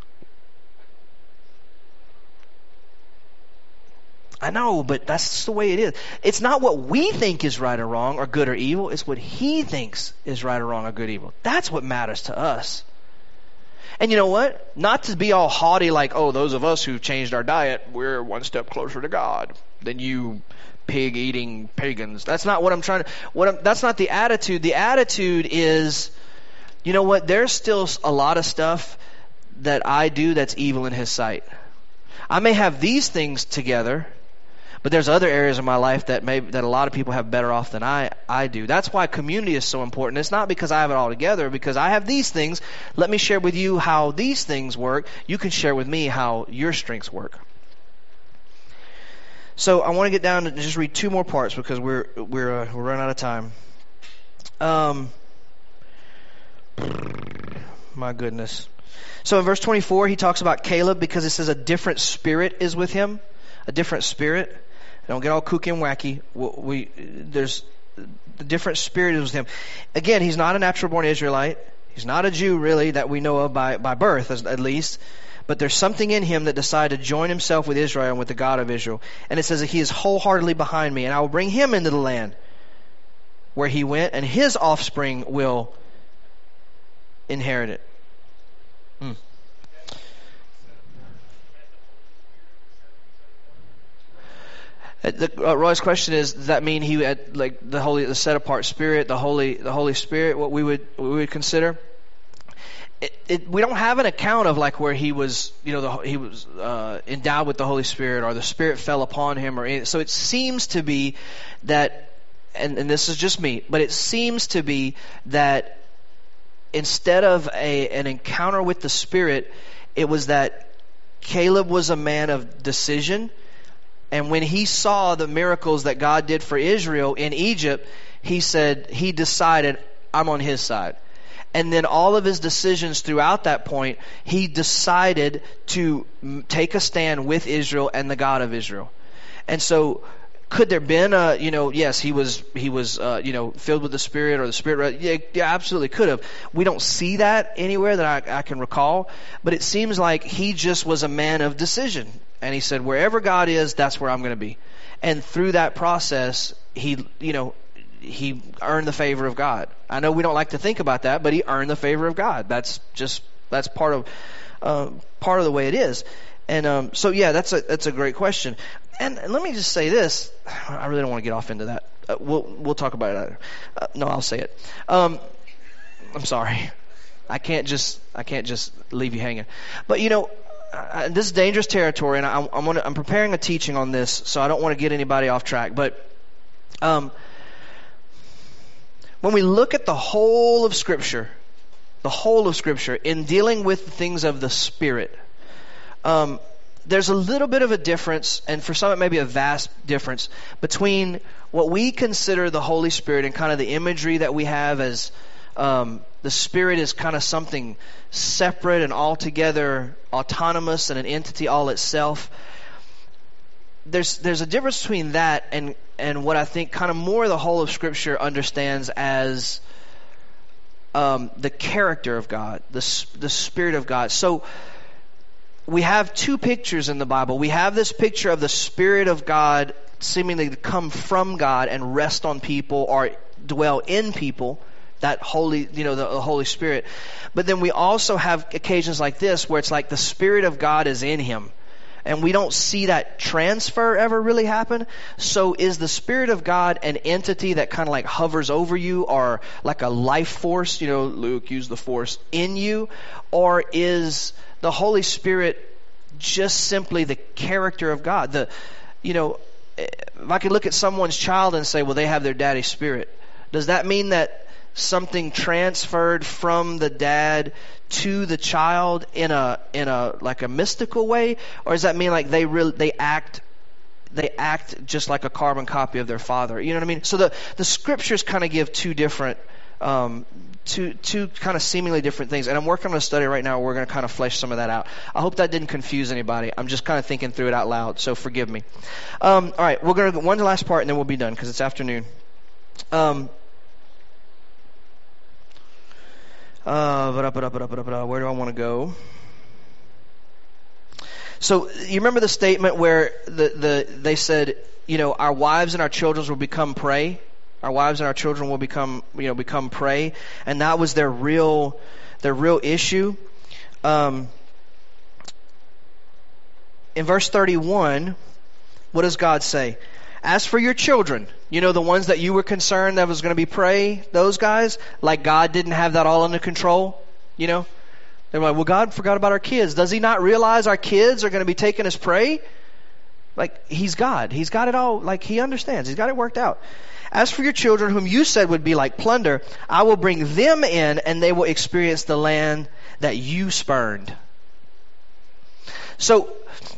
I know, but that's the way it is. It's not what we think is right or wrong or good or evil. It's what He thinks is right or wrong or good or evil. That's what matters to us. And you know what? Not to be all haughty like, oh, those of us who've changed our diet, we're one step closer to God than you pig-eating pagans. That's not what I'm trying to... What I'm, that's not the attitude. The attitude is, you know what? There's still a lot of stuff that I do that's evil in His sight. I may have these things together, But there's other areas of my life that maybe that a lot of people have better off than I, I do. That's why community is so important. It's not because I have it all together, because I have these things. Let me share with you how these things work. You can share with me how your strengths work. So I want to get down to just read two more parts because we're we're uh, we're running out of time. Um, my goodness. So in verse twenty-four, he talks about Caleb because it says a different spirit is with him, a different spirit. Don't get all kooky and wacky. We, we there's the different spirit is with him. Again, he's not a natural born Israelite. He's not a Jew really that we know of by by birth, at least. But there's something in him that decided to join himself with Israel and with the God of Israel. And it says that he is wholeheartedly behind me, and I will bring him into the land where he went, and his offspring will inherit it. Hmm. The, uh, Roy's question is: does that mean he had like the holy, the set apart spirit, the holy, the Holy Spirit? What we would what we would consider. It, it, we don't have an account of like where he was, you know, the, he was uh, endowed with the Holy Spirit or the Spirit fell upon him or anything. So it seems to be that, and, and this is just me, but it seems to be that instead of a an encounter with the Spirit, it was that Caleb was a man of decision. And when he saw the miracles that God did for Israel in Egypt, he said, he decided, I'm on his side. And then all of his decisions throughout that point, he decided to take a stand with Israel and the God of Israel. And so, could there been a, you know, yes, he was, he was, uh, you know, filled with the Spirit or the Spirit, yeah, yeah, absolutely could have. We don't see that anywhere that I, I can recall, but it seems like he just was a man of decision. And he said, wherever God is, that's where I'm going to be. And through that process, he, you know, he earned the favor of God. I know we don't like to think about that, but he earned the favor of God. That's just, that's part of, uh, part of the way it is. And, um, so yeah, that's a, that's a great question. And, and let me just say this. I really don't want to get off into that. Uh, we'll, we'll talk about it later. Uh, no, I'll say it. Um, I'm sorry. I can't just, I can't just leave you hanging. But you know, Uh, this is dangerous territory, and I, I'm, gonna, I'm preparing a teaching on this, so I don't want to get anybody off track. But um, when we look at the whole of Scripture, the whole of Scripture, in dealing with the things of the Spirit, um, there's a little bit of a difference, and for some it may be a vast difference, between what we consider the Holy Spirit and kind of the imagery that we have as um, the Spirit is kind of something separate and altogether autonomous and an entity all itself. There's there's a difference between that and and what I think kind of more the whole of Scripture understands as um, the character of God, the the Spirit of God. So we have two pictures in the Bible. We have this picture of the Spirit of God seemingly to come from God and rest on people or dwell in people. That holy, you know, the, the Holy Spirit. But then we also have occasions like this where it's like the Spirit of God is in him. And we don't see that transfer ever really happen. So is the Spirit of God an entity that kind of like hovers over you or like a life force, you know, Luke used the force, in you? Or is the Holy Spirit just simply the character of God? The, you know, if I could look at someone's child and say, well, they have their daddy's spirit. Does that mean that something transferred from the dad to the child in a in a like a mystical way, or does that mean like they really they act they act just like a carbon copy of their father? You know what I mean? So the the scriptures kind of give two different um, two two kind of seemingly different things, and I'm working on a study right now. Where we're going to kind of flesh some of that out. I hope that didn't confuse anybody. I'm just kind of thinking through it out loud, so forgive me. Um, all right, we're going to go one last part, and then we'll be done because it's afternoon. Um, Uh, where do I want to go? So you remember the statement where the, the they said, you know, our wives and our children will become prey. Our wives and our children will become, you know, become prey, and that was their real, their real issue. Um, in verse thirty-one, what does God say? As for your children, you know, the ones that you were concerned that was going to be prey, those guys, like God didn't have that all under control, you know? They're like, well, God forgot about our kids. Does he not realize our kids are going to be taken as prey? Like, he's God. He's got it all, like, he understands. He's got it worked out. As for your children, whom you said would be like plunder, I will bring them in, and they will experience the land that you spurned. So,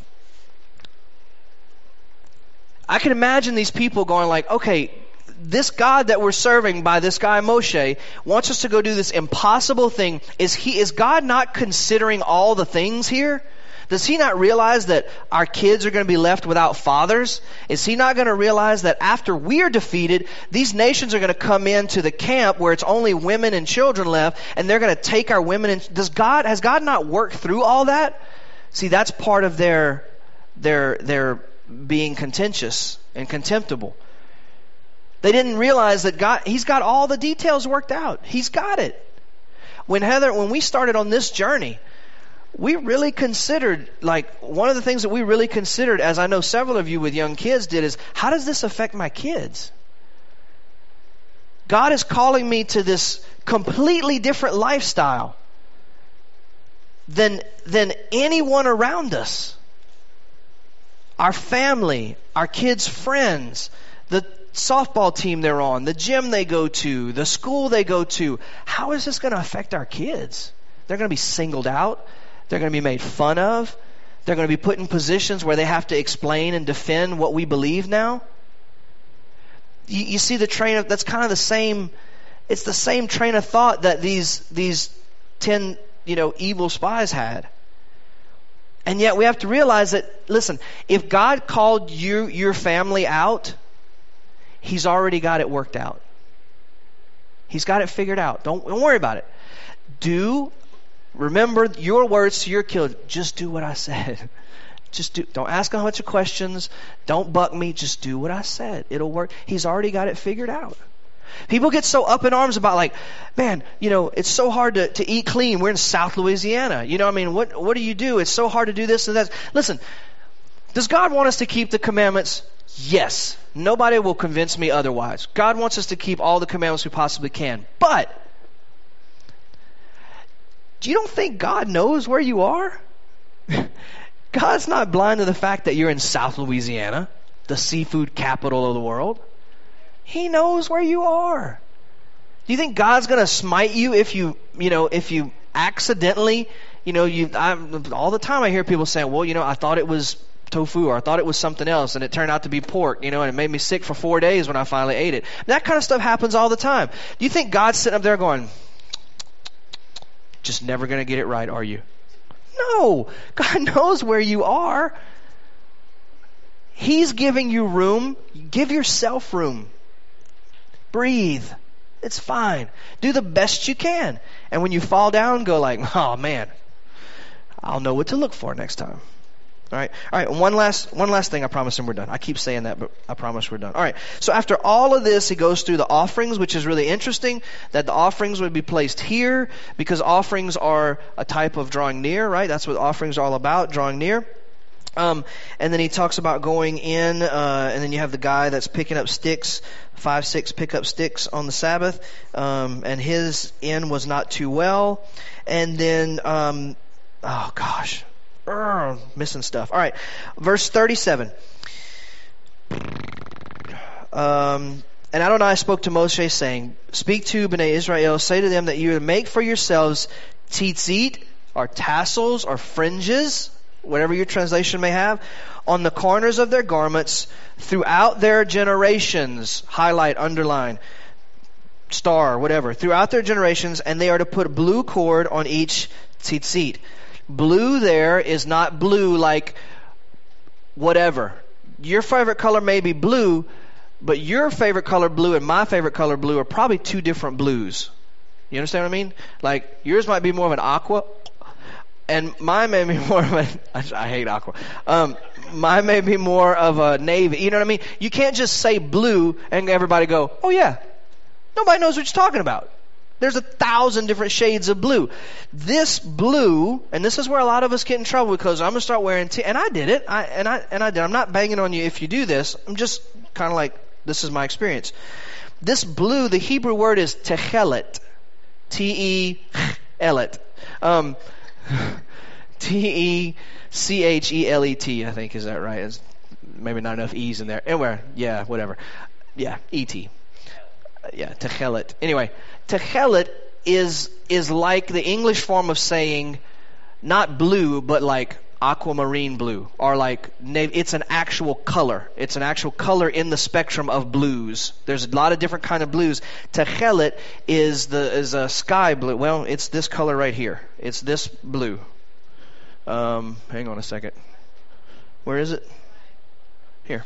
I can imagine these people going like, okay, this God that we're serving by this guy Moshe wants us to go do this impossible thing. Is he, is God not considering all the things here? Does he not realize that our kids are going to be left without fathers? Is he not going to realize that after we are defeated, these nations are going to come into the camp where it's only women and children left, and they're going to take our women? And does God, has God not worked through all that? See, that's part of their, their, their being contentious and contemptible. They didn't realize that God, he's got all the details worked out. He's got it. When Heather, when we started on this journey, we really considered, like, one of the things that we really considered, as I know several of you with young kids did, is how does this affect my kids? God is calling me to this completely different lifestyle than, than anyone around us. Our family, our kids' friends, the softball team they're on, the gym they go to, the school they go to. How is this going to affect our kids? They're going to be singled out. They're going to be made fun of. They're going to be put in positions where they have to explain and defend what we believe now. You, you see the train of, that's kind of the same, it's the same train of thought that these, these ten, you know, evil spies had. And yet we have to realize that, listen, if God called you, your family out, he's already got it worked out. He's got it figured out. Don't, don't worry about it. Do Remember your words to your children. Just do what I said. Just do. Don't ask a bunch of questions. Don't buck me. Just do what I said. It'll work. He's already got it figured out. People get so up in arms about, like, man, you know, it's so hard to, to eat clean. We're in South Louisiana. You know, I mean, what what do you do? It's so hard to do this and that. Listen, does God want us to keep the commandments? Yes. Nobody will convince me otherwise. God wants us to keep all the commandments we possibly can. But you don't think God knows where you are? God's not blind to the fact that you're in South Louisiana, the seafood capital of the world. He knows where you are. Do you think God's going to smite you if you, you know, if you accidentally, you know, you, I, all the time I hear people saying, well, you know, I thought it was tofu, or I thought it was something else, and it turned out to be pork, you know, and it made me sick for four days when I finally ate it. That kind of stuff happens all the time. Do you think God's sitting up there going, just never going to get it right, are you? No. God knows where you are. He's giving you room. Give yourself room. Breathe. It's fine. Do the best you can. And when you fall down, go like, oh man, I'll know what to look for next time. All right. All right. One last, one last thing. I promise, and we're done. I keep saying that, but I promise we're done. All right. So after all of this, he goes through the offerings, which is really interesting that the offerings would be placed here because offerings are a type of drawing near, right? That's what offerings are all about, drawing near. Um, and then he talks about going in, uh, and then you have the guy that's picking up sticks, five, six pick up sticks on the Sabbath. Um, and his end was not too well. And then, um, oh gosh. Urgh, missing stuff. All right, verse thirty-seven. Um, and Adonai spoke to Moshe, saying, "Speak to Bnei Israel, say to them that you make for yourselves tzitzit, or tassels, or fringes, whatever your translation may have, on the corners of their garments throughout their generations." Highlight, underline, star, whatever. Throughout their generations, and they are to put blue cord on each tzitzit. Blue there is not blue like whatever. Your favorite color may be blue, but your favorite color blue and my favorite color blue are probably two different blues. You understand what I mean? Like, yours might be more of an aqua, and mine may be more of a, I, I hate aqua. Um, mine may be more of a navy. You know what I mean? You can't just say blue and everybody go, oh yeah. Nobody knows what you're talking about. There's a thousand different shades of blue. This blue, and this is where a lot of us get in trouble because I'm going to start wearing t- and I did it. I, and I, and I did. I'm not banging on you if you do this. I'm just kind of like, this is my experience. This blue, the Hebrew word is techelet. T E L E T. Um, T E C H E L E T, I think, is that right? It's maybe not enough E's in there. Anyway, yeah, whatever. Yeah, E T. Uh, yeah, Techelet. Anyway, Techelet is is like the English form of saying not blue, but like aquamarine blue, or like navy. It's an actual color. It's an actual color in the spectrum of blues. There's a lot of different kind of blues. Techelet is the is a sky blue. Well, it's this color right here. It's this blue. Um, hang on a second. Where is it? Here.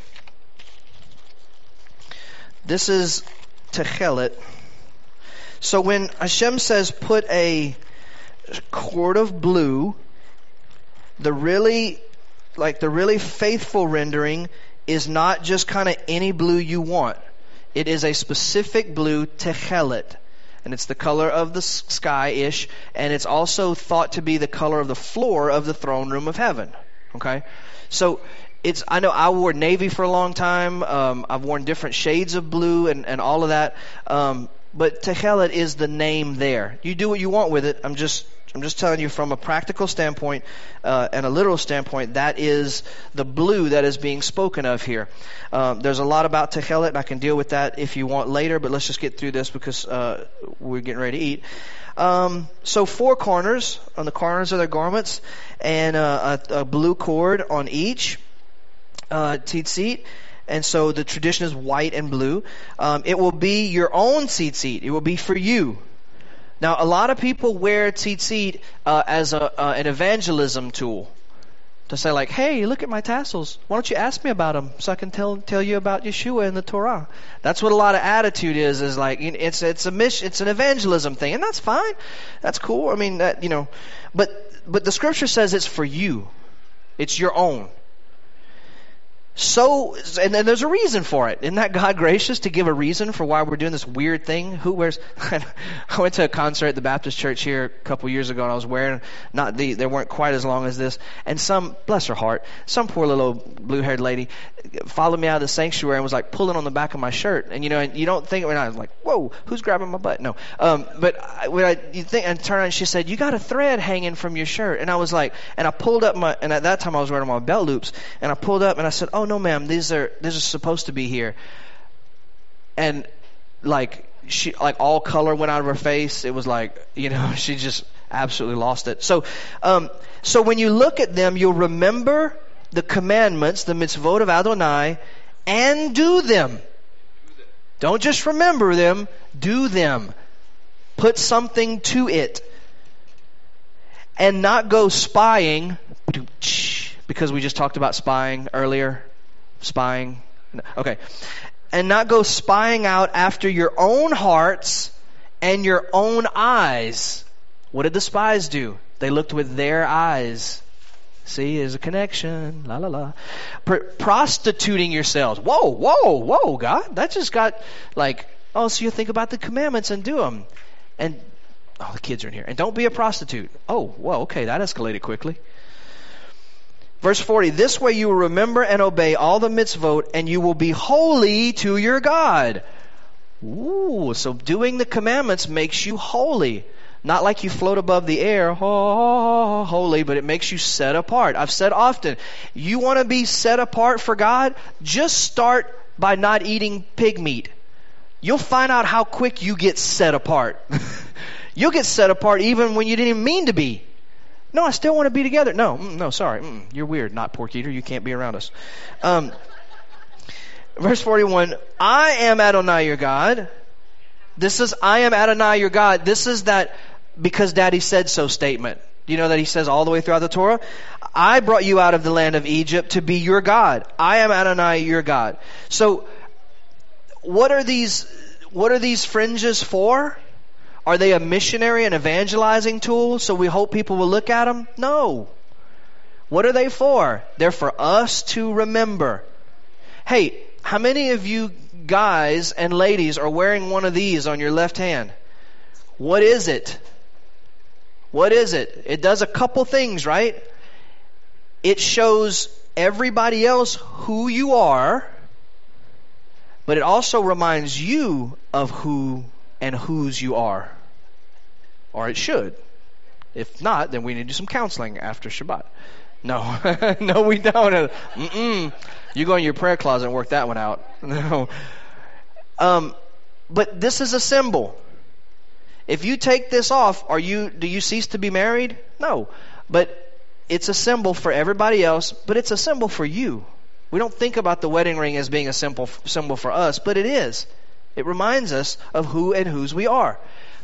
This is Techelet. So when Hashem says put a cord of blue, the really, like the really faithful rendering is not just kind of any blue you want. It is a specific blue, Techelet. And it's the color of the sky-ish, and it's also thought to be the color of the floor of the throne room of heaven. Okay? So, it's, I know I wore navy for a long time. Um, I've worn different shades of blue and, and all of that. Um, but Techelet is the name there. You do what you want with it. I'm just I'm just telling you from a practical standpoint uh, and a literal standpoint, that is the blue that is being spoken of here. Um, there's a lot about Techelet, and I can deal with that if you want later, but let's just get through this because uh, we're getting ready to eat. Um, so four corners on the corners of their garments, and uh, a, a blue cord on each uh, tzitzit. And so the tradition is white and blue. Um, it will be your own tzitzit. It will be for you. Now, a lot of people wear tzitzit uh, as a, uh, an evangelism tool to say, like, "Hey, look at my tassels. Why don't you ask me about them so I can tell tell you about Yeshua and the Torah?" That's what a lot of attitude is. Is like it's it's a mission, it's an evangelism thing, and that's fine. That's cool. I mean, that you know, but but the Scripture says it's for you. It's your own. So, and, and there's a reason for it. Isn't that God gracious to give a reason for why we're doing this weird thing? Who wears, I went to a concert at the Baptist church here a couple years ago, and I was wearing, not the, they weren't quite as long as this, and some, bless her heart, some poor little blue-haired lady followed me out of the sanctuary and was like pulling on the back of my shirt. And you know, and you don't think, when I was like, whoa, who's grabbing my butt? No. Um, but I, when I, you think, and turned around and she said, "You got a thread hanging from your shirt." And I was like, and I pulled up my, and at that time I was wearing my belt loops, and I pulled up and I said, "Oh no, ma'am, these are, these are supposed to be here." And like, she, like all color went out of her face. It was like, you know, she just absolutely lost it. So, um, so when you look at them, you'll remember the commandments, the mitzvot of Adonai, and do them. Don't just remember them, do them. Put something to it. And not go spying, because we just talked about spying earlier. Spying. Okay. And not go spying out after your own hearts and your own eyes. What did the spies do? They looked with their eyes. See, there's a connection. La la la. Pr- prostituting yourselves. Whoa, whoa, whoa, God. That just got like, oh, so you think about the commandments and do them. And, oh, the kids are in here. And don't be a prostitute. Oh, whoa, okay, that escalated quickly. Verse forty, this way you will remember and obey all the mitzvot, and you will be holy to your God. Ooh, so doing the commandments makes you holy. Not like you float above the air, oh, holy, but it makes you set apart. I've said often, you want to be set apart for God? Just start by not eating pig meat. You'll find out how quick you get set apart. You'll get set apart even when you didn't even mean to be. No, I still want to be together. No, mm, no, sorry. Mm, you're weird, not pork eater. You can't be around us. Um, verse forty-one, I am Adonai your God. This is, I am Adonai your God. This is that because Daddy said so statement. You know that he says all the way throughout the Torah? I brought you out of the land of Egypt to be your God. I am Adonai your God. So, what are these, what are these fringes for? Are they a missionary and evangelizing tool so we hope people will look at them? No. What are they for? They're for us to remember. Hey, how many of you guys and ladies are wearing one of these on your left hand? What is it? What is it? It does a couple things, right? It shows everybody else who you are, but it also reminds you of who and whose you are. Or it should. If not, then we need to do some counseling after Shabbat. No, no, we don't. Mm-mm. You go in your prayer closet and work that one out. No. Um, but this is a symbol. If you take this off, are you? Do you cease to be married? No. But it's a symbol for everybody else, but it's a symbol for you. We don't think about the wedding ring as being a simple symbol for us, but it is. It reminds us of who and whose we are.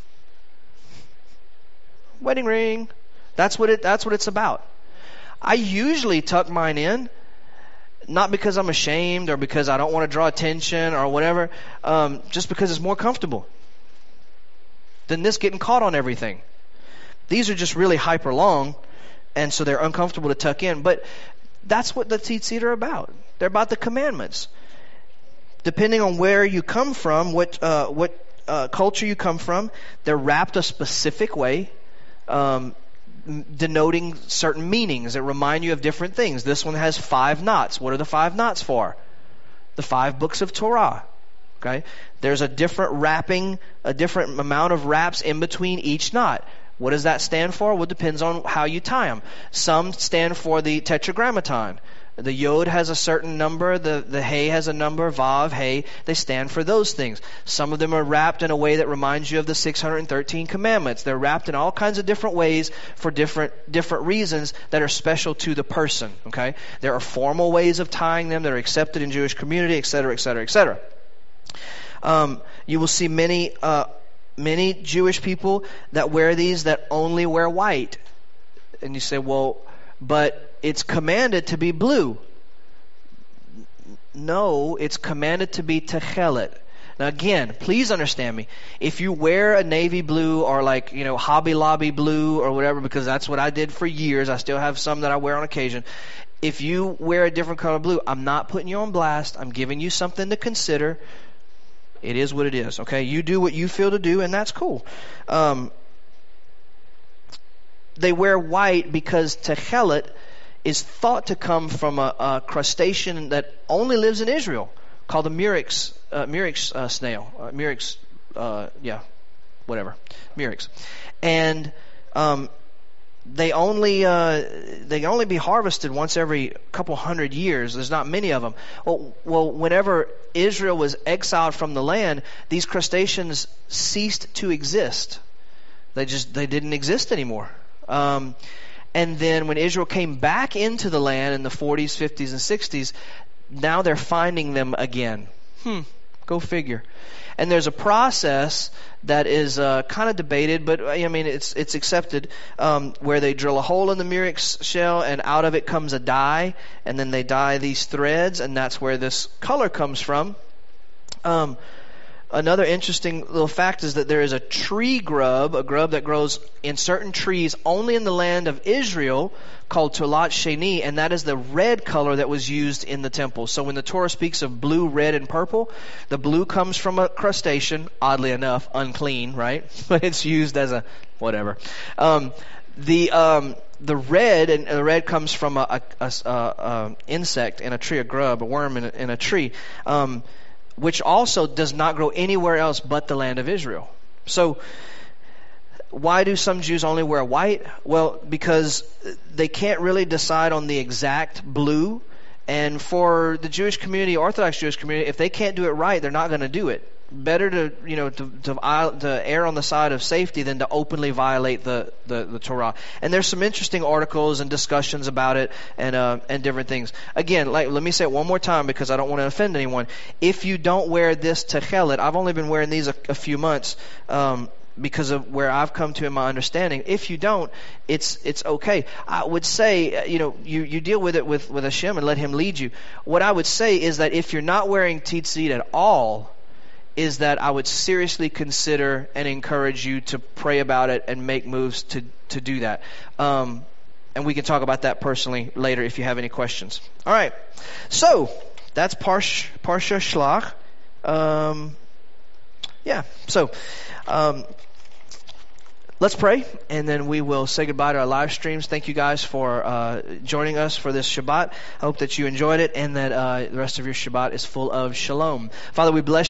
Wedding ring. That's what it. That's what it's about. I usually tuck mine in, not because I'm ashamed or because I don't want to draw attention or whatever, um, just because it's more comfortable than this getting caught on everything. These are just really hyper long, and so they're uncomfortable to tuck in. But that's what the tzitzit are about. They're about the commandments. Depending on where you come from, what uh, what uh, culture you come from, they're wrapped a specific way, um, denoting certain meanings that remind you of different things. This one has five knots. What are the five knots for? The five books of Torah. Okay, there's a different wrapping, a different amount of wraps in between each knot. What does that stand for? Well, it depends on how you tie them. Some stand for the tetragrammaton. The yod has a certain number, the, the hey has a number, vav, hey, they stand for those things. Some of them are wrapped in a way that reminds you of the six hundred thirteen commandments. They're wrapped in all kinds of different ways for different different reasons that are special to the person. Okay, there are formal ways of tying them that are accepted in Jewish community, et cetera, et cetera, et cetera. Um, you will see many uh, many Jewish people that wear these that only wear white, and you say, well, but it's commanded to be blue. No, it's commanded to be techelet. Now again, please understand me. If you wear a navy blue or like, you know, Hobby Lobby blue or whatever, because that's what I did for years. I still have some that I wear on occasion. If you wear a different color blue, I'm not putting you on blast. I'm giving you something to consider. It is what it is, okay? You do what you feel to do, and that's cool. Um, they wear white because techelet is thought to come from a, a crustacean that only lives in Israel, called the murex, uh, murex uh, snail, uh, murex, uh, yeah, whatever, murex, and um, they only uh, they only be harvested once every couple hundred years. There's not many of them. Well, well, whenever Israel was exiled from the land, these crustaceans ceased to exist. They just they didn't exist anymore. Um, And then when Israel came back into the land in the forties, fifties, and sixties, now they're finding them again. Hmm, go figure. And there's a process that is uh, kind of debated, but I mean it's it's accepted, um, where they drill a hole in the murex shell, and out of it comes a dye, and then they dye these threads, and that's where this color comes from. Um, Another interesting little fact is that there is a tree grub, a grub that grows in certain trees only in the land of Israel, called Tolat Sheni, and that is the red color that was used in the temple. So when the Torah speaks of blue, red, and purple, the blue comes from a crustacean, oddly enough, unclean, right? But it's used as a whatever. Um, the um, the red, and the red comes from a, a, a, a, a insect in a tree, a grub, a worm in a, in a tree. Um, which also does not grow anywhere else but the land of Israel. So, why do some Jews only wear white? Well, because they can't really decide on the exact blue. And for the Jewish community, Orthodox Jewish community, if they can't do it right, they're not going to do it. Better to, you know, to, to, to err on the side of safety than to openly violate the, the, the Torah. And there's some interesting articles and discussions about it, and uh, and different things. Again, like let me say it one more time because I don't want to offend anyone. If you don't wear this techelet, I've only been wearing these a, a few months um, because of where I've come to in my understanding. If you don't, it's it's okay. I would say, you know, you, you deal with it with, with Hashem and let Him lead you. What I would say is that if you're not wearing tzitzit at all, is that I would seriously consider and encourage you to pray about it and make moves to, to do that. Um, and we can talk about that personally later if you have any questions. All right. So, that's Parsh, Parsha Shlach. Um, yeah. So, um, let's pray, and then we will say goodbye to our live streams. Thank you guys for uh, joining us for this Shabbat. I hope that you enjoyed it and that uh, the rest of your Shabbat is full of shalom. Father, we bless